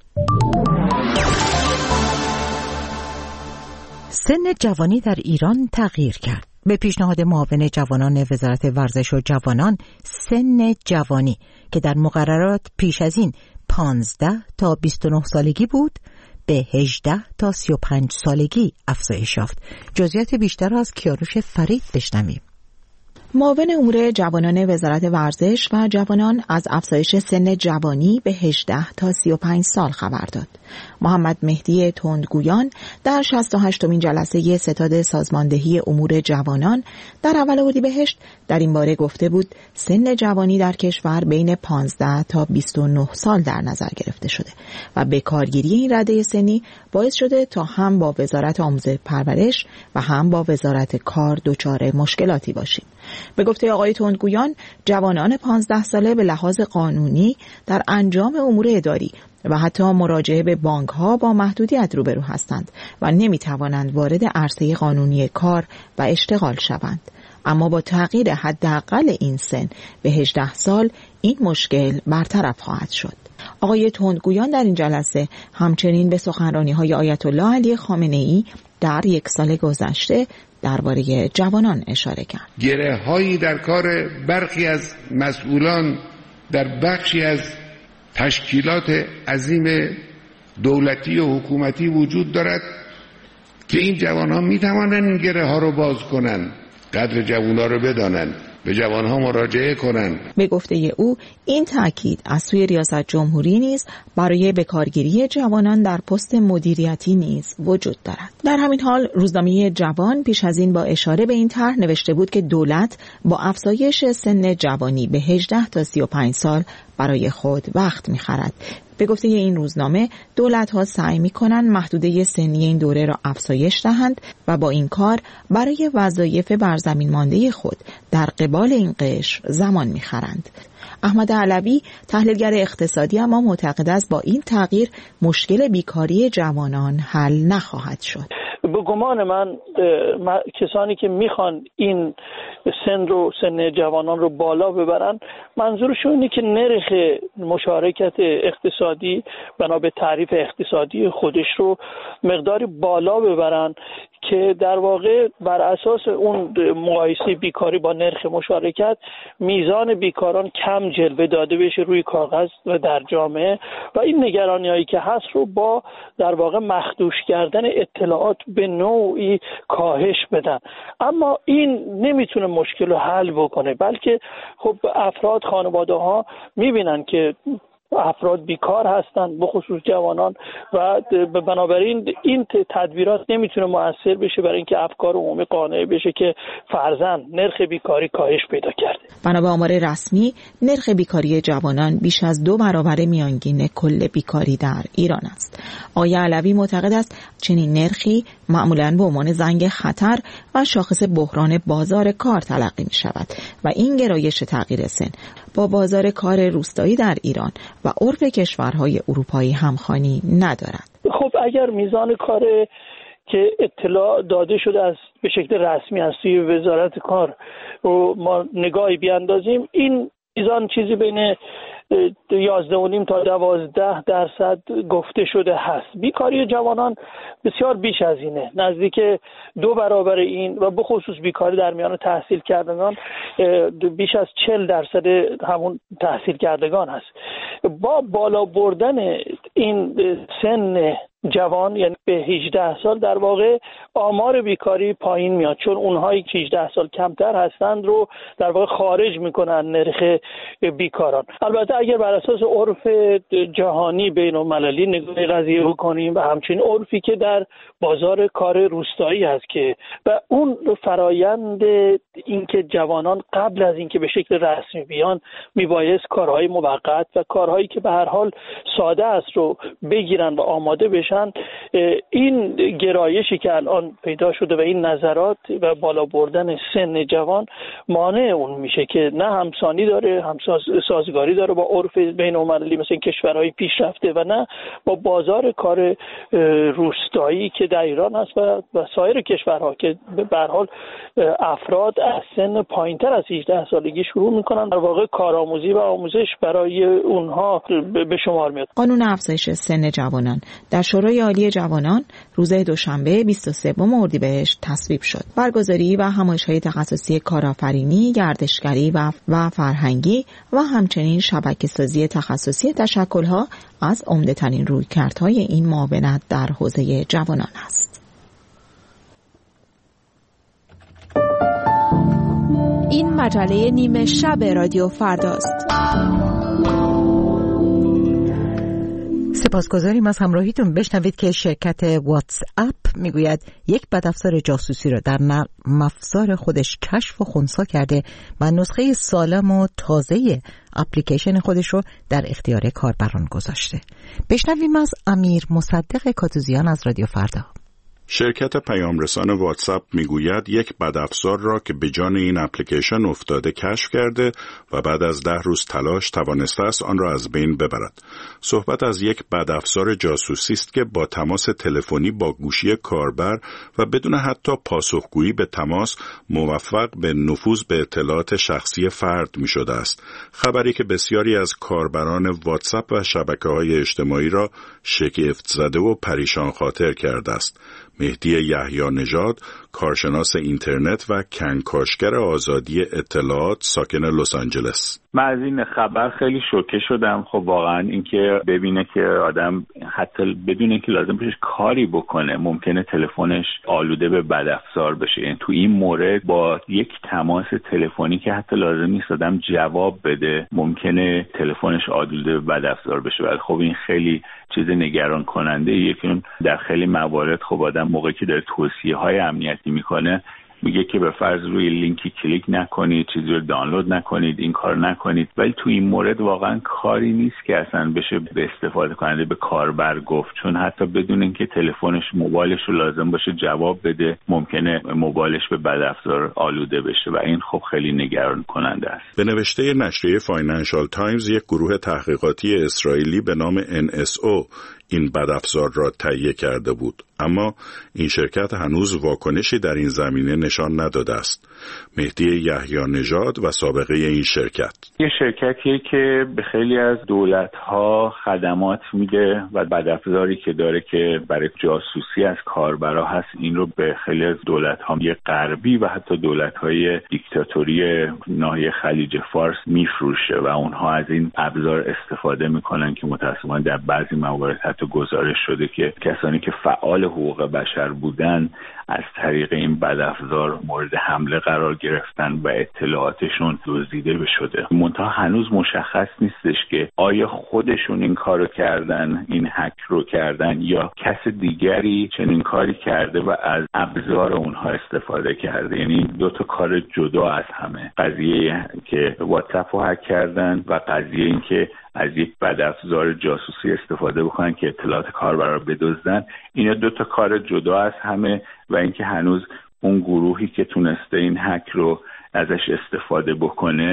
سن جوانی در ایران تغییر کرد. به پیشنهاد معاون جوانان وزارت ورزش و جوانان، سن جوانی که در مقررات پیش از این 15 تا 29 سالگی بود به 18 تا 35 سالگی افزایش یافت. جزئیات بیشتر از کیانوش فرید بشنویم. معاون امور جوانان وزارت ورزش و جوانان از افزایش سن جوانی به 18 تا 35 سال خبر داد. محمد مهدی تندگویان در 68مین جلسه ستاد سازماندهی امور جوانان در اول اردیبهشت در این باره گفته بود سن جوانی در کشور بین 15 تا 29 سال در نظر گرفته شده و به کارگیری این رده سنی باعث شده تا هم با وزارت آموزش پرورش و هم با وزارت کار دچار مشکلاتی باشیم. به گفته آقای تندگویان، جوانان 15 ساله به لحاظ قانونی در انجام امور اداری و حتی مراجعه به بانک‌ها با محدودیت روبرو هستند و نمی‌توانند وارد عرصه قانونی کار و اشتغال شوند. اما با تغییر حداقل این سن به 18 سال این مشکل برطرف خواهد شد. آقای تندگویان در این جلسه همچنین به سخنرانی‌های آیت الله علی خامنه‌ای در یک سال گذشته درباره جوانان اشاره کرد. گره‌هایی در کار برخی از مسئولان در بخشی از تشکیلات عظیم دولتی و حکومتی وجود دارد که این جوانها می توانند این گره ها رو باز کنند، قدر جوانها رو بدانند، به جوانها مراجعه کنند. به گفته او این تاکید از سوی ریاست جمهوری نیز برای بکارگیری جوانان در پست مدیریتی نیز وجود دارد. در همین حال روزنامه جوان پیش از این با اشاره به این طرح نوشته بود که دولت با افزایش سن جوانی به 18 تا 35 سال برای خود وقت می‌خرد. به گفته این روزنامه دولت‌ها سعی می‌کنند محدوده سنی این دوره را افزایش دهند و با این کار برای وظایف برزمین مانده خود در قبال این قشر زمان می‌خرند. احمد علوی تحلیلگر اقتصادی اما معتقد است با این تغییر مشکل بیکاری جوانان حل نخواهد شد. به گمان من کسانی که میخوان این سن جوانان رو بالا ببرن منظورشون اینه که نرخ مشارکت اقتصادی بنا به تعریف اقتصادی خودش رو مقداری بالا ببرن که در واقع بر اساس اون مقایسه بیکاری با نرخ مشارکت میزان بیکاران کم جلوه داده بشه روی کاغذ و در جامعه و این نگرانی‌هایی که هست رو با در واقع مخدوش کردن اطلاعات به نوعی کاهش بدن. اما این نمیتونه مشکل رو حل بکنه، بلکه خب افراد خانواده‌ها میبینن که افراد بیکار هستند به خصوص جوانان و بنابراین این تدبیرات نمیتونه مؤثر بشه برای اینکه افکار عمومی قانع بشه که فرضاً نرخ بیکاری کاهش پیدا کرده. بنا به آمار رسمی نرخ بیکاری جوانان بیش از 2 برابر میانگین کل بیکاری در ایران است. آقای علوی معتقد است چنین نرخی معمولاً به عنوان زنگ خطر و شاخص بحران بازار کار تلقی می شود و این گرایش تغییر سن با بازار کار روستایی در ایران و عرف کشورهای اروپایی همخوانی ندارد. خب اگر میزان کار که اطلاع داده شده از به شکل رسمی از سوی وزارت کار رو ما نگاهی بیاندازیم، این میزان چیزی بین 11.5 تا 12% گفته شده هست. بیکاری جوانان بسیار بیش از اینه، نزدیک 2 برابر این، و به خصوص بیکاری در میان تحصیل کردگان بیش از 40% همون تحصیل کردگان هست. با بالا بردن این سن جوان یعنی به 18 سال در واقع آمار بیکاری پایین میاد، چون اونهایی که 18 سال کمتر هستند رو در واقع خارج میکنن نرخ بیکاران. البته اگر بر اساس عرف جهانی بین المللی نگاه قضیه بکنیم و همچنین عرفی که در بازار کار روستایی هست که و اون فرایند اینکه جوانان قبل از اینکه به شکل رسمی بیان میبایست کارهای موقت و کارهایی که به هر حال ساده است رو بگیرن و آماده بشن، این گرایشی که الان پیدا شده و این نظرات و بالا بردن سن جوان مانع اون میشه که نه همسانی داره، سازگاری داره با عرف بین المللی مثل کشورهای پیشرفته و نه با بازار کار روستایی که در ایران هست و سایر کشورها که به هر حال افراد از سن پایینتر از 18 سالگی شروع میکنن. در واقع کارآموزی و آموزش برای اونها به شمار میاد. قانون افزایش سن جوانان در شورای عالی جوانان روز دوشنبه 23 اردیبهشت تصویب شد. برگزاری و همایش‌های تخصصی کارآفرینی، گردشگری و فرهنگی و همچنین شبکه‌سازی تخصصی تشکل‌ها از عمده‌ترین رویکردهای این معاونت در حوزه جوانان است. این مجله نیمه شب رادیو فرداست. سپاسگزاریم از همراهیتون. بشنوید که شرکت واتس اپ میگوید یک بدافزار جاسوسی را در نرم افزار خودش کشف و خنثی کرده و نسخه سالم و تازه اپلیکیشن خودش رو در اختیار کاربران گذاشته. بشنویم از امیر مصدق کاتوزیان از رادیو فردا. شرکت پیامرسان واتساپ میگوید یک بدافزار را که به جان این اپلیکیشن افتاده کشف کرده و بعد از 10 روز تلاش توانسته است آن را از بین ببرد. صحبت از یک بدافزار جاسوسی است که با تماس تلفنی با گوشی کاربر و بدون حتی پاسخگویی به تماس موفق به نفوذ به اطلاعات شخصی فرد میشده است. خبری که بسیاری از کاربران واتساپ و شبکه‌های اجتماعی را شگفت زده و پریشان خاطر کرده است. مهدی یحیی نژاد، کارشناس اینترنت و کنکاشگر آزادی اطلاعات ساکن لس آنجلس: من از این خبر خیلی شوکه شدم. خب واقعا اینکه ببینه که آدم حتی بدون اینکه لازم بشه کاری بکنه ممکنه تلفنش آلوده به بدافزار بشه. یعنی تو این مورد با یک تماس تلفنی که حتی لازم نیست آدم جواب بده ممکنه تلفنش آلوده به بدافزار بشه. ولی خب این خیلی چیز نگران کننده یکی در خیلی موارد خب آدم موقعی که داره توصیه‌های امنیتی میکنه میگه که به فرض روی لینکی کلیک نکنید، چیزی رو دانلود نکنید، این کار نکنید. ولی تو این مورد واقعا کاری نیست که اصلا بشه به استفاده کننده به کاربر گفت، چون حتی بدون اینکه تلفنش موبایلش رو لازم باشه جواب بده ممکنه موبایلش به بدافزار آلوده بشه و این خب خیلی نگران کننده است. به نوشته نشریه فاینانشال تایمز یک گروه تحقیقاتی اسرائیلی به نام NSO این بدافزار را تهیه کرده بود، اما این شرکت هنوز واکنشی در این زمینه نشان نداده است. مهدی یحیی نژاد و سابقه این شرکت: یه شرکتیه که به خیلی از دولت‌ها خدمات میده و بدافزاری که داره که برای جاسوسی از کاربرا هست این رو به خیلی از دولت‌های غربی و حتی دولت‌های دیکتاتوری ناحیه خلیج فارس میفروشه و اونها از این ابزار استفاده میکنن که متأسفانه در بعضی موارد حتی گزارش شده که کسانی که فعال حقوق بشر بودن از طریق این بدافزار مورد حمله قرار گرفتن و اطلاعاتشون دزدیده شده. منتها هنوز مشخص نیستش که آیا خودشون این کارو کردن، این هک رو کردن، یا کس دیگری چنین کاری کرده و از ابزار اونها استفاده کرده. یعنی دو تا کار جدا از همه، قضیه که واتساپ رو هک کردن و قضیه این که از یک بدافزار جاسوسی استفاده بکنن که اطلاعات کاربرا رو بدزدن. اینا دو تا کار جدا از همه و اینکه هنوز اون گروهی که تونسته این هک رو ازش استفاده بکنه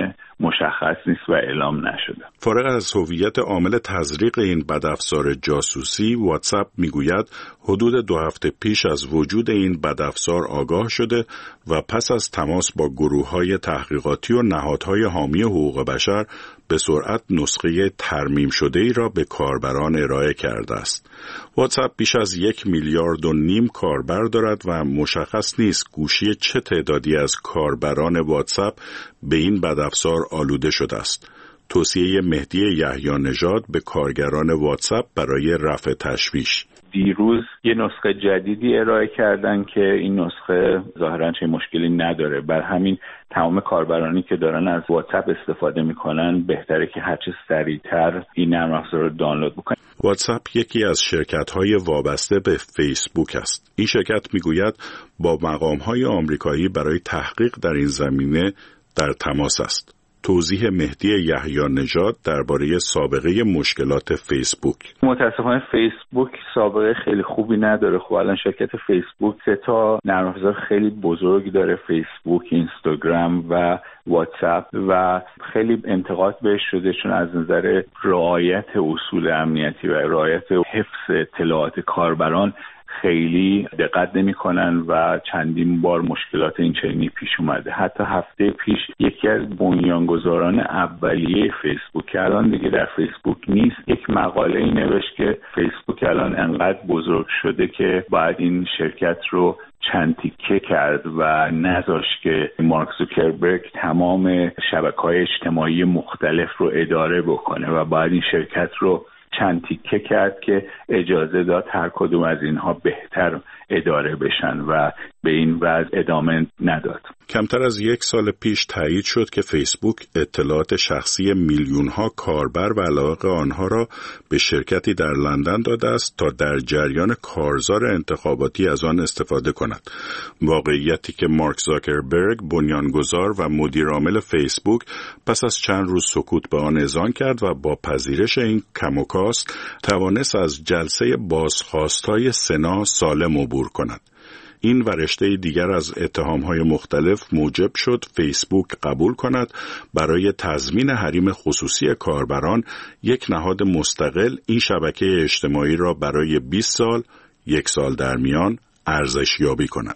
مشخص نیست و اعلام نشده. فارغ از هویت عامل تزریق این بدافزار جاسوسی، واتساپ میگوید حدود 2 هفته پیش از وجود این بدافزار آگاه شده و پس از تماس با گروه‌های تحقیقاتی و نهادهای حامی حقوق بشر به سرعت نسخه ترمیم شده‌ای را به کاربران ارائه کرده است. واتساپ بیش از 1.5 میلیارد کاربر دارد و مشخص نیست گوشی چه تعدادی از کاربران واتساپ به این بدافزار آلوده شده است. توصیه مهدی یحیی نژاد به کارگران واتساپ برای رفع تشویش. دیروز یه نسخه جدیدی ارائه کردن که این نسخه ظاهراً چه مشکلی نداره. بر همین تمام کاربرانی که دارن از واتساپ استفاده میکنن بهتره که هرچه سریعتر این نرم افزار رو دانلود بکنن. واتساپ یکی از شرکت‌های وابسته به فیسبوک است. این شرکت میگوید با مقام‌های آمریکایی برای تحقیق در این زمینه در تماس است. توضیح مهدی یحیی نژاد درباره سابقه مشکلات فیسبوک. متاسفانه فیسبوک سابقه خیلی خوبی نداره. خب الان شرکت فیسبوک 3 تا نرم افزار خیلی بزرگ داره، فیسبوک، اینستاگرام و واتساپ، و خیلی انتقاد بهش شده چون از نظر رعایت اصول امنیتی و رعایت حفظ اطلاعات کاربران خیلی دقت نمی‌کنن و چندین بار مشکلات این چنینی پیش اومده. حتی هفته پیش یکی از بنیانگذاران اولیه فیسبوک که الان دیگه در فیسبوک نیست، یک مقاله‌ای نوشت که فیسبوک الان انقدر بزرگ شده که باید این شرکت رو چند تیکه کرد و نذاشت که مارک زوکربرگ تمام شبکه‌های اجتماعی مختلف رو اداره بکنه و باید این شرکت رو چند تیکه کرد که اجازه داد هر کدوم از اینها بهتر اداره بشن و به این وضع ادامه نداد. کمتر از 1 سال پیش تایید شد که فیسبوک اطلاعات شخصی میلیون‌ها کاربر و علاقه آنها را به شرکتی در لندن داده است تا در جریان کارزار انتخاباتی از آن استفاده کند. واقعیتی که مارک زاکربرگ بنیانگذار و مدیرعامل فیسبوک پس از چند روز سکوت به آن اذعان کرد و با پذیرش این کم و کاست توانست از جلسه بازخواست‌های سنا سالم عبور کند. این و رشته دیگر از اتهام‌های مختلف موجب شد فیسبوک قبول کند برای تضمین حریم خصوصی کاربران یک نهاد مستقل این شبکه اجتماعی را برای 20 سال، 1 سال در میان ارزشیابی کند.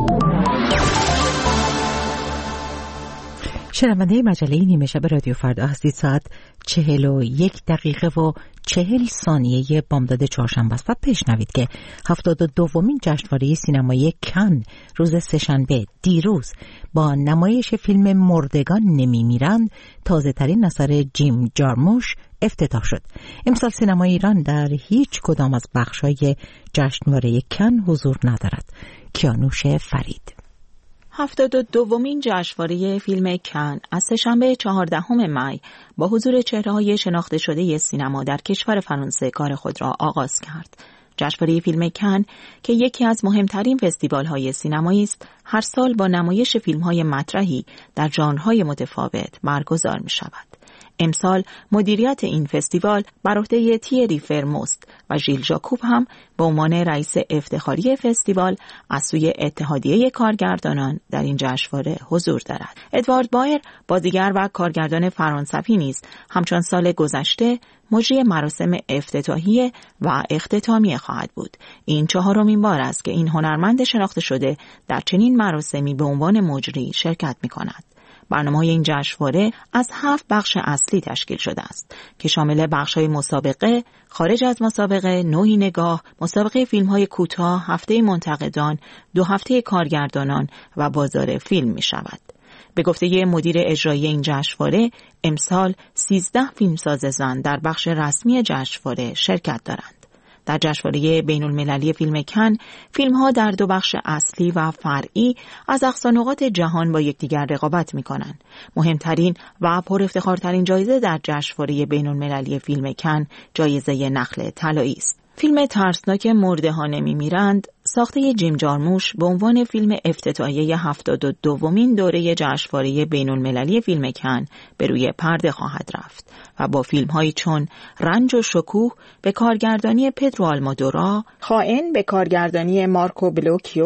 شنونده مجله نیمه شب رادیو فردا هستید. ساعت 41:40 بامداد چهارشنبه است و بشنوید که 72مین جشنواره سینمایی کن روز سه‌شنبه دیروز با نمایش فیلم مردگان نمیمیرند تازه ترین اثر جیم جارموش افتتاح شد. امسال سینمای ایران در هیچ کدام از بخش‌های جشنواره کن حضور ندارد. کیانوش فرید. 72مین جشنواره فیلم کن از سه‌شنبه 14 می با حضور چهره‌های شناخته شده سینما در کشور فرانسه کار خود را آغاز کرد. جشنواره فیلم کن که یکی از مهمترین فستیوال‌های سینمایی است، هر سال با نمایش فیلم‌های مطرحی در ژانرهای متفاوت برگزار می‌شود. امسال مدیریت این فستیوال بر عهده تیری فرموست و ژیل ژاکوب هم به عنوان رئیس افتخاری فستیوال از سوی اتحادیه کارگردانان در این جشنواره حضور دارد. ادوارد بایر بازیگر و کارگردان فرانسوی نیز همچون سال گذشته مجری مراسم افتتاحیه و اختتامیه خواهد بود. این 4مین بار است که این هنرمند شناخته شده در چنین مراسمی به عنوان مجری شرکت می‌کند. برنامه‌های این جشنواره از 7 بخش اصلی تشکیل شده است که شامل بخش‌های مسابقه، خارج از مسابقه، نوعی نگاه، مسابقه فیلم‌های کوتاه، هفته منتقدان، 2 هفته کارگردانان و بازار فیلم می‌شود. به گفته مدیر اجرایی این جشنواره، امسال 13 فیلمساز زن در بخش رسمی جشنواره شرکت دارند. در جشنواره بین‌المللی فیلم کن، فیلم‌ها در 2 بخش اصلی و فرعی از اقصانقاط جهان با یکدیگر رقابت می‌کنند. مهمترین و پر افتخارترین جایزه در جشنواره بین‌المللی فیلم کن جایزه نخل طلایی است. فیلم ترسناک مرده‌ها نمی‌میرند ساخته جیم جارموش به عنوان فیلم افتتاحیه 72مین دوره جشنواره بین‌المللی فیلم کن به روی پرده خواهد رفت و با فیلم‌هایی چون رنج و شکوه به کارگردانی پدرو آلمودورا، خائن به کارگردانی مارکو بلوکیو،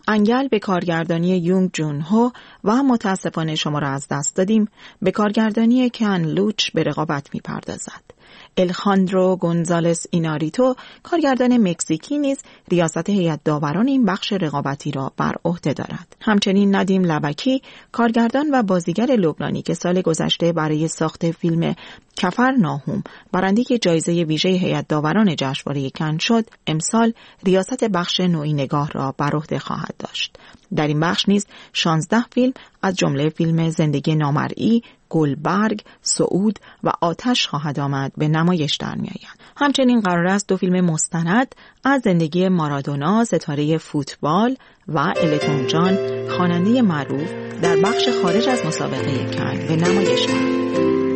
انگل به کارگردانی یونگ جون هو و متاسفانه شما را از دست دادیم به کارگردانی کن لوچ به رقابت می پردازد. الخاندرو گونزالس ایناریتو کارگردان مکزیکی نیز ریاست هیئت داوران این بخش رقابتی را بر عهده دارد. همچنین ندیم لبکی کارگردان و بازیگر لبنانی که سال گذشته برای ساخت فیلم کفرناهم برنده جایزه ویژه هیئت داوران جشنواره کن شد، امسال ریاست بخش نوعی نگاه را بر عهده خواهد داشت. در این بخش نیز 16 فیلم از جمله فیلم زندگی نامرئی، گلبرگ، صعود و آتش خواهد آمد به نمایش در می‌آیند. همچنین قرار است 2 فیلم مستند از زندگی مارادونا ستاره فوتبال و التون جان خواننده معروف در بخش خارج از مسابقه کن به نمایش برند.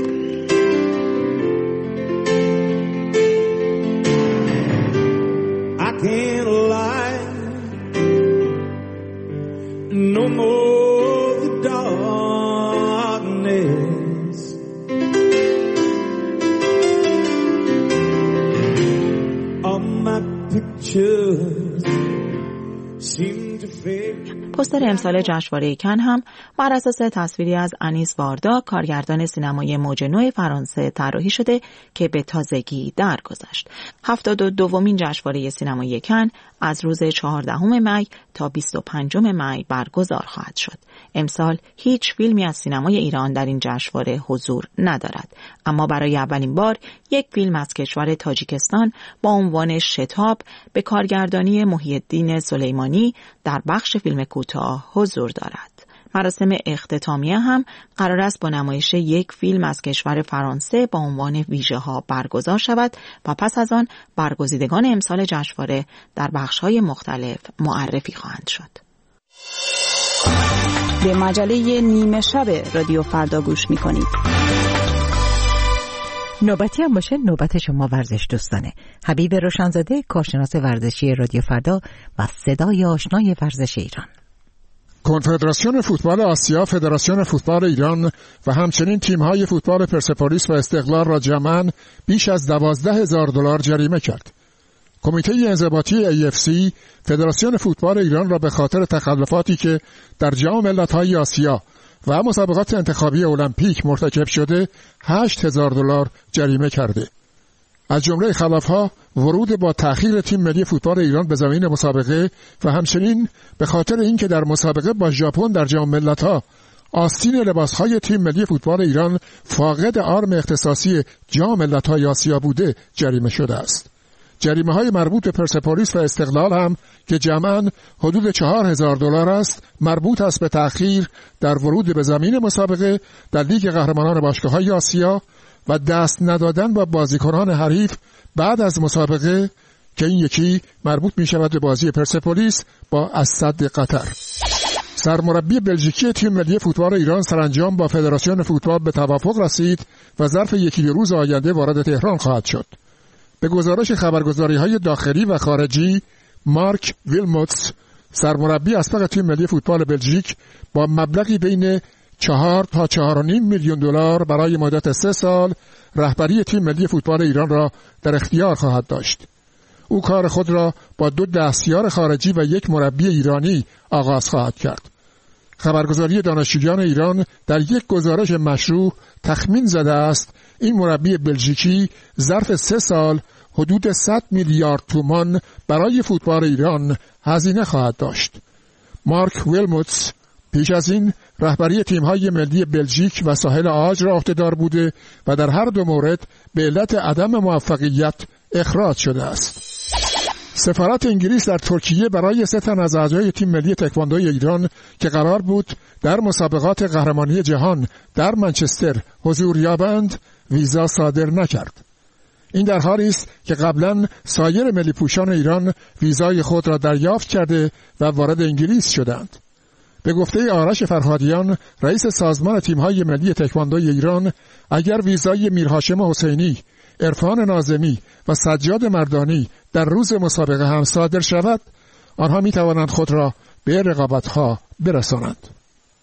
No more the darkness. All my pictures seem to fade. پوستر امسال جشنواره کن هم بر اساس تصویری از انیس واردا کارگردان سینمای موج نو فرانسه طراحی شده که به تازگی درگذشت. 72مین جشنواره سینمای کن از روز 14 می تا 25 می برگزار خواهد شد. امسال هیچ فیلمی از سینمای ایران در این جشنواره حضور ندارد، اما برای اولین بار یک فیلم از کشور تاجیکستان با عنوان شتاب به کارگردانی محی الدین سلیمانی در بخش فیلم کوتاه حضور دارد. مراسم اختتامیه هم قرار است با نمایش یک فیلم از کشور فرانسه با عنوان ویژه ها برگزار شود و پس از آن برگزیدگان امسال جشنواره در بخش‌های مختلف معرفی خواهند شد. به مجله نیمه شب رادیو فردا گوش می‌کنید. نوبتی هم باشه نوبت شما ورزش دوستانه. حبیب روشنزاده کارشناس ورزشی رادیو فردا و صدای آشنای ورزش ایران. کنفدراسیون فوتبال آسیا، فدراسیون فوتبال ایران و همچنین تیم‌های فوتبال پرسپولیس و استقلال را جمعاً بیش از $12,000 جریمه کرد. کمیته انضباطی AFC فدراسیون فوتبال ایران را به خاطر تخلفاتی که در جام ملت‌های آسیا و مسابقات انتخابی المپیک مرتکب شده $8,000 جریمه کرده. از جمله خلاف‌ها ورود با تأخیر تیم ملی فوتبال ایران به زمین مسابقه و همچنین به خاطر اینکه در مسابقه با ژاپن در جام ملت‌ها آستین لباس‌های تیم ملی فوتبال ایران فاقد آرم اختصاصی جام ملت‌های آسیا بوده جریمه شده است. جریمه‌های مربوط به پرسپولیس و استقلال هم که جمعاً حدود $4,000 است، مربوط است به تأخیر در ورود به زمین مسابقه در لیگ قهرمانان باشگاه‌های آسیا و دست ندادن با بازیکنان حریف بعد از مسابقه که این یکی مربوط می شود به بازی پرسپولیس با اسد قطر. سرمربی بلژیکی تیم ملی فوتبال ایران سرانجام با فدراسیون فوتبال به توافق رسید و ظرف 1-2 روز آینده وارد تهران خواهد شد. به گزارش خبرگزاری‌های داخلی و خارجی، مارک ویلموتس سرمربی اسبق تیم ملی فوتبال بلژیک با مبلغی بین 4 تا 4.5 میلیون دلار برای مدت 3 سال رهبری تیم ملی فوتبال ایران را در اختیار خواهد داشت. او کار خود را با 2 دستیار خارجی و 1 مربی ایرانی آغاز خواهد کرد. خبرگزاری دانشجویان ایران در یک گزارش مشروع تخمین زده است این مربی بلژیکی ظرف 3 سال حدود 100 میلیارد تومان برای فوتبال ایران هزینه خواهد داشت. مارک ویلموتس پیش از این رهبری تیم‌های ملی بلژیک و ساحل عاج را عهده‌دار بوده و در هر 2 مورد به علت عدم موفقیت اخراج شده است. سفارت انگلیس در ترکیه برای 3 تن از اعضای تیم ملی تکواندوی ایران که قرار بود در مسابقات قهرمانی جهان در منچستر حضور یابند ویزا صادر نکرد. این در حالی است که قبلا سایر ملی پوشان ایران ویزای خود را دریافت کرده و وارد انگلیس شدند. به گفته آرش فرهادیان رئیس سازمان تیم‌های ملی تکواندوی ایران، اگر ویزای میرهاشم حسینی، عرفان ناظمی و سجاد مردانی در روز مسابقه هم صادر شود، آنها می توانند خود را به رقابت‌ها برسانند.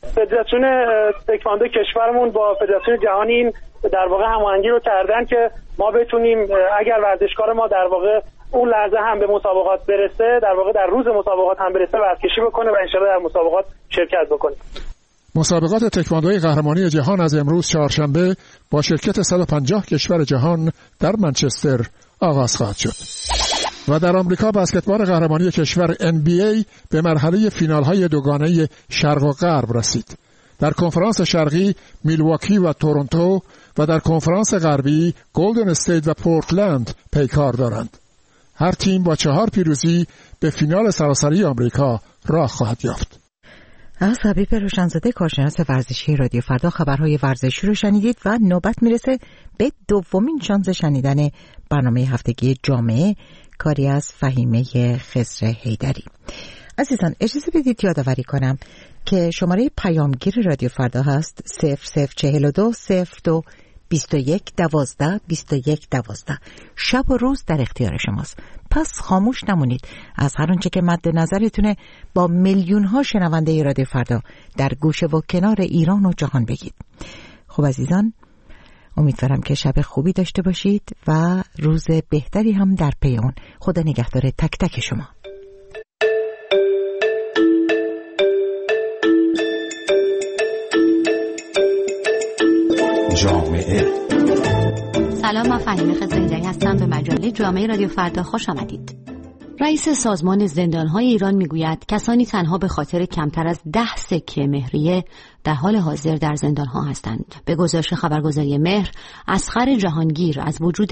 فدراسیون تکواندو کشورمون با فدراسیون جهانی در واقع هماهنگی رو کردن که ما بتونیم اگر ورزشکار ما در واقع اون لحظه هم به مسابقات برسه، در واقع در روز مسابقات هم برسه ورزشی بکنه و انشالله در مسابقات شرکت بکنه. مسابقات تکواندوی قهرمانی جهان از امروز چهارشنبه با شرکت 150 کشور جهان در منچستر آغاز خواهد شد. و در آمریکا بسکتبال قهرمانی کشور NBA به مرحله فینال‌های دوگانه شرق و غرب رسید. در کنفرانس شرقی میلواکی و تورنتو و در کنفرانس غربی گلدن استیت و پورتلند پیکار دارند. هر تیم با 4 پیروزی به فینال سراسری آمریکا راه خواهد یافت. از حبیب روشنزاده، کارشناس ورزشی رادیو فردا، خبرهای ورزشی رو شنیدید و نوبت میرسه به دومین شانس شنیدن برنامه هفتگی جامعه، کاری از فهیمه خضر حیدری. عزیزان اجازه بدید یادآوری کنم که شماره پیامگیر رادیو فردا هست 0042 02 21 12 21 12. شب و روز در اختیار شماست، پس خاموش نمونید. از هر آنچه که مد نظرتونه با میلیون ها شنونده رادیو فردا در گوشه و کنار ایران و جهان بگید. خب عزیزان، امیدوارم که شب خوبی داشته باشید و روز بهتری هم در پی اون. خدا نگهدار تک تک شما. جامعه. سلام، من فهیمه خضر حیدری هستم. به مجله جامعه رادیو فردا خوش آمدید. رئیس سازمان زندان‌های ایران میگوید کسانی تنها به خاطر کمتر از 10 سکه مهریه در حال حاضر در زندان‌ها هستند. به گزارش خبرگزاری مهر، اصغر جهانگیر از وجود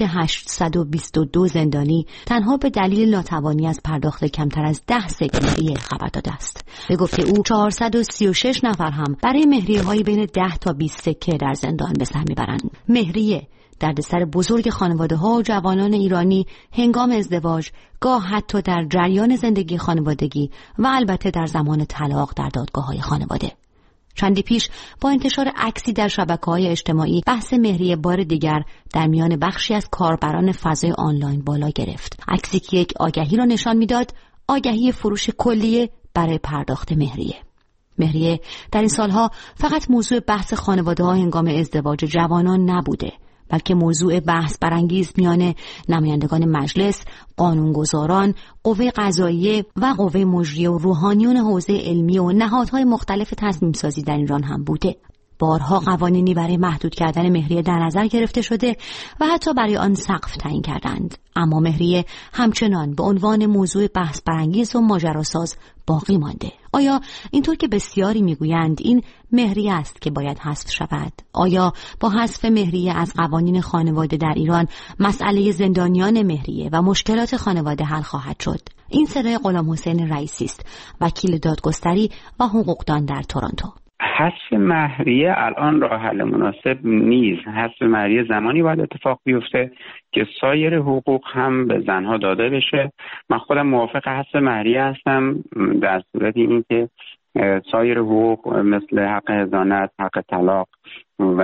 822 زندانی تنها به دلیل ناتوانی از پرداخت کمتر از 10 سکه مهریه خبر داده است. به گفته او 436 نفر هم برای مهریه‌های بین 10 تا 20 سکه در زندان به سر میبرند. مهریه دردسر بزرگ خانواده‌ها و جوانان ایرانی هنگام ازدواج، گاه حتی در جریان زندگی خانوادگی و البته در زمان طلاق در دادگاه‌های خانواده. چندی پیش با انتشار عکسی در شبکه‌های اجتماعی بحث مهریه بار دیگر در میان بخشی از کاربران فضای آنلاین بالا گرفت. عکسی که یک آگهی را نشان می‌داد، آگهی فروش کلیه برای پرداخت مهریه. مهریه در این سالها فقط موضوع بحث خانواده‌ها هنگام ازدواج جوانان نبوده، بلکه موضوع بحث برانگیز میان نمایندگان مجلس، قانونگذاران، قوه قضاییه و قوه مجریه و روحانیون حوزه علمی و نهادهای مختلف تصمیم سازی در ایران هم بوده. بارها قوانینی برای محدود کردن مهریه در نظر گرفته شده و حتی برای آن سقف تعیین کردند، اما مهریه همچنان به عنوان موضوع بحث برانگیز و ماجراساز باقی مانده. آیا اینطور که بسیاری میگویند این مهریه است که باید حذف شود؟ آیا با حذف مهریه از قوانین خانواده در ایران مسئله زندانیان مهریه و مشکلات خانواده حل خواهد شد؟ این صدای غلامحسین رئیسی است، وکیل دادگستری و حقوقدان در تورنتو. حذف مهریه الان راه حل مناسب نیست. حذف مهریه زمانی باید اتفاق بیفته که سایر حقوق هم به زنها داده بشه. من خودم موافق حذف مهریه هستم در صورتی اینکه سایر حقوق مثل حق حضانت، حق طلاق و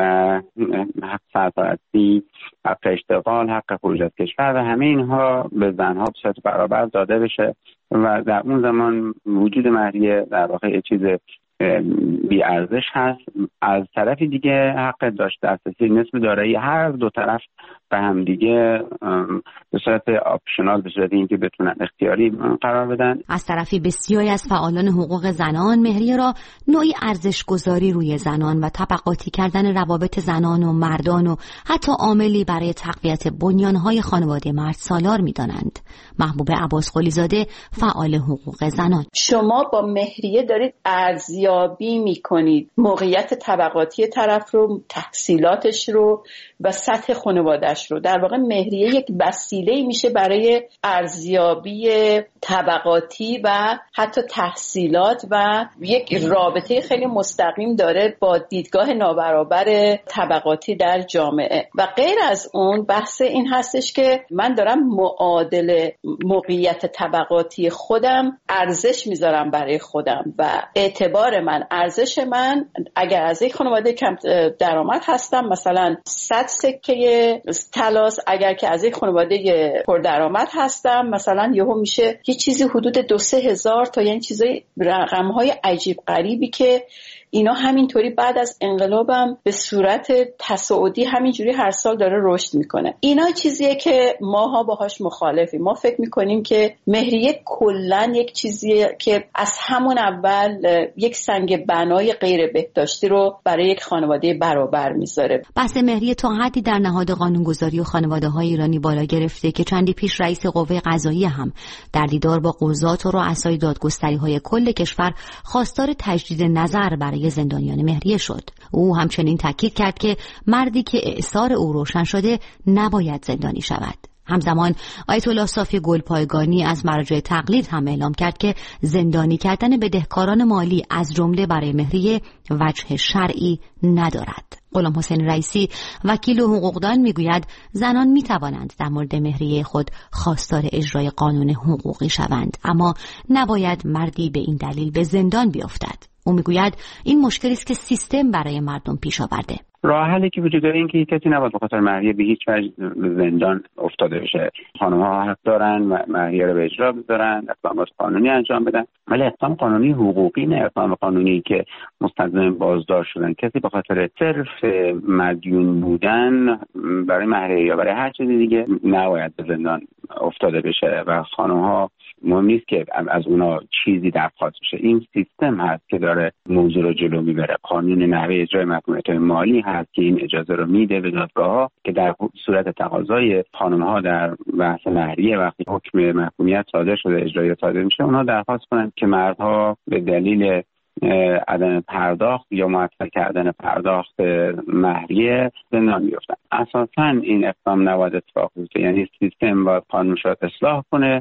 حق سرپرستی، حق اشتغال، حق خروج از کشور و همه اینها به زنها به صورت برابر داده بشه و در اون زمان وجود مهریه در واقع یه چیز بی ارزش هست. از طرفی دیگه حق داشت دسترسی نسبت دارایی هر دو طرف به هم دیگه به صورت آپشنال، به صورت اینکه بتونن اختیاری قرار بدن. از طرفی بسیاری از فعالان حقوق زنان مهریه را نوعی ارزش گذاری روی زنان و طبقاتی کردن روابط زنان و مردان و حتی عاملی برای تقویت بنیانهای خانواده مرد سالار می‌دانند. محبوب عباس قلی‌زاده، فعال حقوق زنان: شما با مهریه دارید ارزیابی می‌کنید موقعیت طبقاتی طرف رو، تحصیلاتش رو و سطح خانواده‌اش رو. در واقع مهریه یک وسیله میشه برای ارزیابی طبقاتی و حتی تحصیلات و یک رابطه خیلی مستقیم داره با دیدگاه نابرابر طبقاتی در جامعه. و غیر از اون بحث این هستش که من دارم معادل موقعیت طبقاتی خودم ارزش میذارم برای خودم و اعتبار من، ارزش من اگر از یک خانواده کم درآمد هستم مثلا 100 سکه طلاست، اگر که از یک خانواده پردرآمد هستم مثلا یهو میشه یه چیزی حدود 2-3 هزار تا، یعنی چیزای رقم‌های عجیب غریبی که اینا همینطوری بعد از انقلابم به صورت تصاعدی همینجوری هر سال داره رشد میکنه. اینا چیزیه که ماها باهاش مخالفیم. ما فکر میکنیم که مهریه کلا یک چیزیه که از همون اول یک سنگ بنای غیر بهداشتی رو برای یک خانواده برابر میذاره. بحث مهریه تا حدی در نهاد قانونگذاری و خانواده‌های ایرانی بالا گرفته که چندی پیش رئیس قوه قضاییه هم در دیدار با قضات و رؤسای دادگستری‌های کل کشور خواستار تجدید نظر برای زندانیان مهریه شد. او همچنین تاکید کرد که مردی که اعصار او روشن شده نباید زندانی شود. همزمان آیت الله صافی گلپایگانی از مراجع تقلید هم اعلام کرد که زندانی کردن بدهکاران مالی از جمله برای مهریه وجه شرعی ندارد. غلام حسین رئیسی وکیل حقوقدان میگوید زنان میتوانند در مورد مهریه خود خواستار اجرای قانون حقوقی شوند، اما نباید مردی به این دلیل به زندان بیفتد. او میگوید این مشکلی است که سیستم برای مردم پیش آورده. راه حلی که وجود داره این که کسی نباید به خاطر مهریه به هیچ وجه زندان افتاده بشه. خانم‌ها حق دارن مهریه رو به اجرا بذارن، اقدامات قانونی انجام بدن، ولی اقدام قانونی حقوقی نه اقدام قانونی که مستلزم بازداشت شدن. کسی به خاطر صرف مدیون بودن برای مهریه یا برای هر چیز دیگه نباید به زندان افتاده بشه و خانم‌ها مهم نیست که از اونا چیزی درخواست بشه. این سیستم هست که داره موضوع رو جلو میبره. قانون نحوه اجرای محکومیت مالی هست که این اجازه رو میده به دادگاه‌ها که در صورت تقاضای خانم‌ها در بحث مهریه وقتی حکم محکومیت صادر شده اجرایی صادر میشه اونها درخواست کنند که مردها به دلیل عدم پرداخت یا معطل کردن پرداخت مهریه زندان بیفتن. اساساً این اقدام نباید اتفاق بیفته، یعنی سیستم باید قانونش رو اصلاح کنه،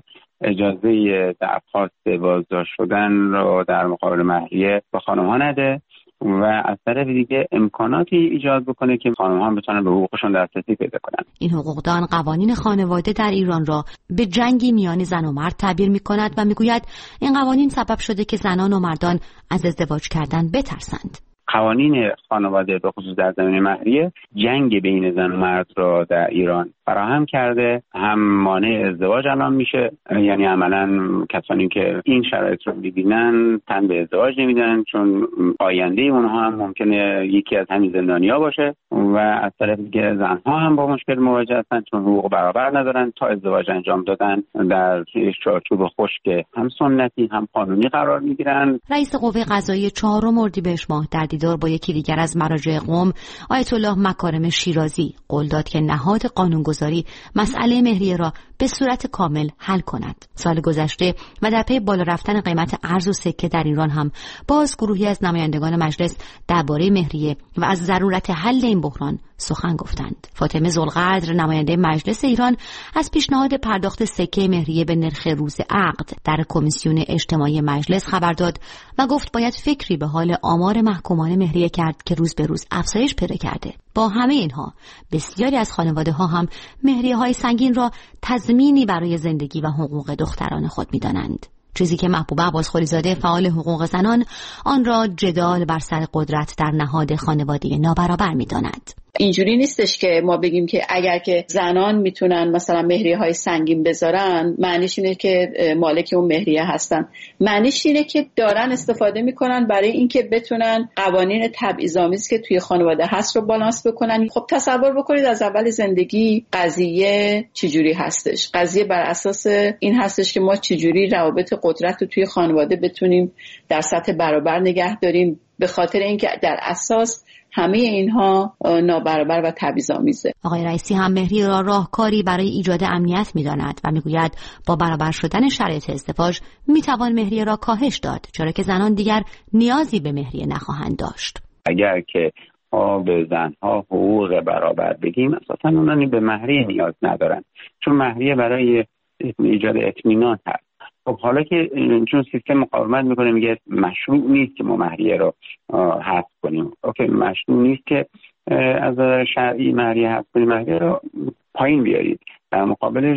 اجازه درخواست بازداشت شدن رو در مقابل مهریه به خانم‌ها نده و از طرف دیگه امکاناتی ایجاد بکنه که خانم‌ها بتونن به حقوقشون دسترسی پیدا کنن. این حقوقدان قوانین خانواده در ایران را به جنگی میان زن و مرد تعبیر می‌کند و میگوید این قوانین سبب شده که زنان و مردان از ازدواج کردن بترسند. قوانین خانواده به خصوص در زمینه مهریه جنگ بین زن و مرد را در ایران فراهم کرده، هم مانع ازدواج الان میشه، یعنی عملا کسانی که این شرایط رو میبینن تن به ازدواج نمیدن چون آینده اونها هم ممکنه یکی از همین زندانیا باشه و از طرف دیگه زنها هم با مشکل مواجه هستن چون حقوق برابر ندارن تا ازدواج انجام دادن در چارچوب خشک هم سنتی هم قانونی قرار میگیرن. رئیس قوه قضاییه 4 اردیبهشت ماه در دیدار با یکی دیگر از مراجع قم آیت الله مکارم شیرازی قول داد که نهاد قانونگذاری مسئله مهریه را به صورت کامل حل کند. سال گذشته و در پی بالا رفتن قیمت ارز و سکه در ایران هم باز گروهی از نمایندگان مجلس درباره مهریه و از ضرورت حل این بحران سخن گفتند. فاطمه ذوالقدر نماینده مجلس ایران از پیشنهاد پرداخت سکه مهریه به نرخ روز عقد در کمیسیون اجتماعی مجلس خبر داد و گفت باید فکری به حال آمار محکومان مهریه کرد که روز به روز افزایش پیدا کرده. با همه اینها بسیاری از خانواده‌ها هم مهریه‌های سنگین را تضمینی برای زندگی و حقوق دختران خود می‌دانند. چیزی که محبوبه عباسخوری‌زاده فعال حقوق زنان آن را جدال بر سر قدرت در نهاد خانواده نابرابر می‌داند. اینجوری نیستش که ما بگیم که اگر که زنان میتونن مثلا مهریه های سنگین بذارن معنیش اینه که مالک اون مهریه هستن. معنیش اینه که دارن استفاده میکنن برای اینکه بتونن قوانین تبعیض‌آمیز که توی خانواده هست رو بالانس بکنن. خب تصور بکنید از اول زندگی قضیه چجوری هستش. قضیه بر اساس این هستش که ما چجوری روابط قدرت رو توی خانواده بتونیم در سطح برابر نگه داریم، به خاطر اینکه در اساس همه اینها نابرابر و تبعیض‌آمیزه. آقای رئیسی هم مهریه را راهکاری برای ایجاد امنیت می‌داند و می‌گوید با برابر شدن شرایط ازدواج می‌توان مهریه را کاهش داد، چرا که زنان دیگر نیازی به مهریه نخواهند داشت. اگر که ما به زنها حقوق برابر بدیم اساساً اونها به مهریه نیاز ندارن، چون مهریه برای ایجاد اطمینان هست. خب حالا که چون سیستم مقاومت میکنه میگه مشروع نیست که ما مهریه رو حذف کنیم، اوکی مشروع نیست که از شرعی مهریه حذف کنیم، مهریه رو پایین بیارید، در مقابلش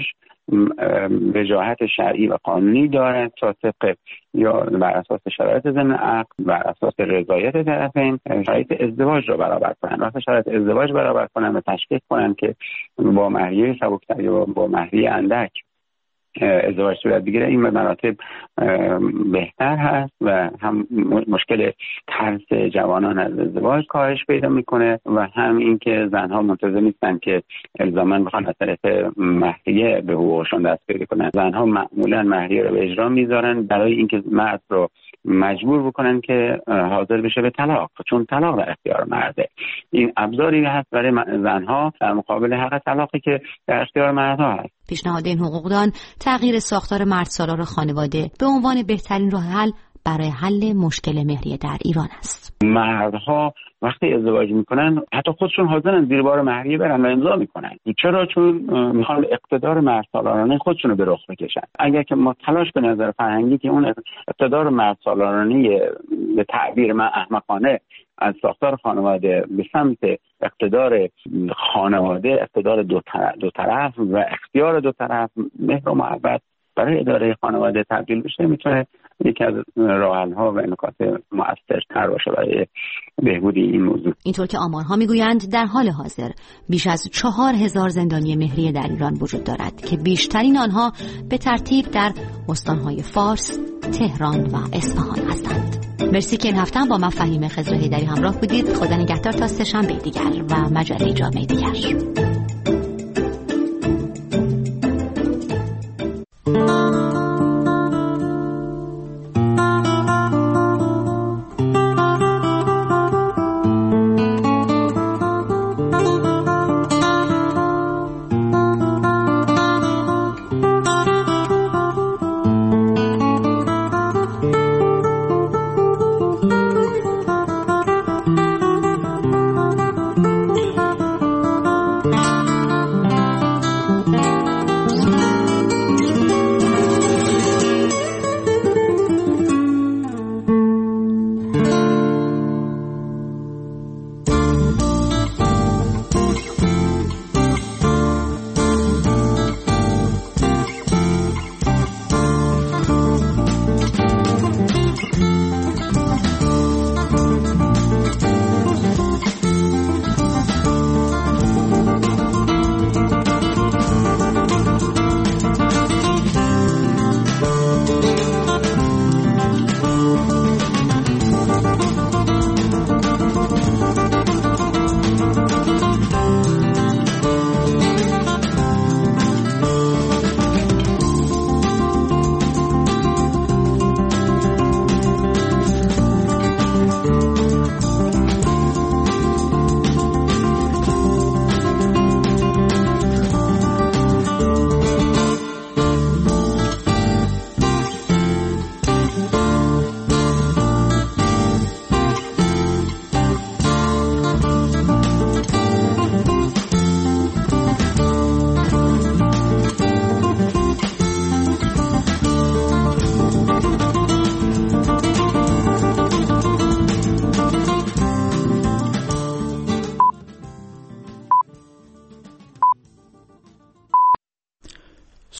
وجاهت شرعی و قانونی دارد تا طبق یا بر اساس شرایط ضمن عقد بر اساس رضایت طرفین شرایط ازدواج رو برابر کنن. وقتی شرایط ازدواج برابر کنن و تشخیص کنن که با مهریه سبکتر یا با مهریه اندک ازدواج صورت بگیره این به مراتب بهتر هست و هم مشکل ترس جوانان از ازدواج کاهش پیدا میکنه و هم اینکه زنها منتظر نیستن که الزاما بخوان از طریق مهریه به حقوقشون دست پیدا کنن. زنها معمولا مهریه رو به اجرا میذارن برای اینکه مرد رو مجبور بکنن که حاضر بشه به طلاق، چون طلاق در اختیار مرده. این ابزاری هست برای زنها در مقابل حق طلاقی که در اختیار مردها هست. پیشنهاد این حقوقدان تغییر ساختار مرد سالار خانواده به عنوان بهترین راه حل برای حل مشکل مهریه در ایران است. مردها وقتی ازدواج میکنن حتی خودشون حاضرن زیر بار مهریه برن و امضا میکنن. چرا؟ چون میخوان اقتدار مرد سالارانه خودشون رو به رخ بکشن. اگر که ما تلاش به نظر فرهنگی که اون اقتدار مرد سالارانه به تعبیر من احمقانه از ساختار خانواده به سمت اقتدار خانواده، اقتدار دو طرف و اختیار دو طرف، مهر و محبت برای اداره خانواده تبدیل بشه، میتونه یکی از راه حل‌ها و نکات مؤثرتر باشه برای بهبود این موضوع. اینطور که آمارها میگویند در حال حاضر بیش از 4000 زندانی مهریه در ایران وجود دارد که بیشترین آنها به ترتیب در استانهای فارس، تهران و اصفهان هستند. مرسی که این هفته با من فهیمه خضر حیدری همراه بودید. خدا نگهدار تا سه‌شنبه دیگر و مجله جامعه دیگر.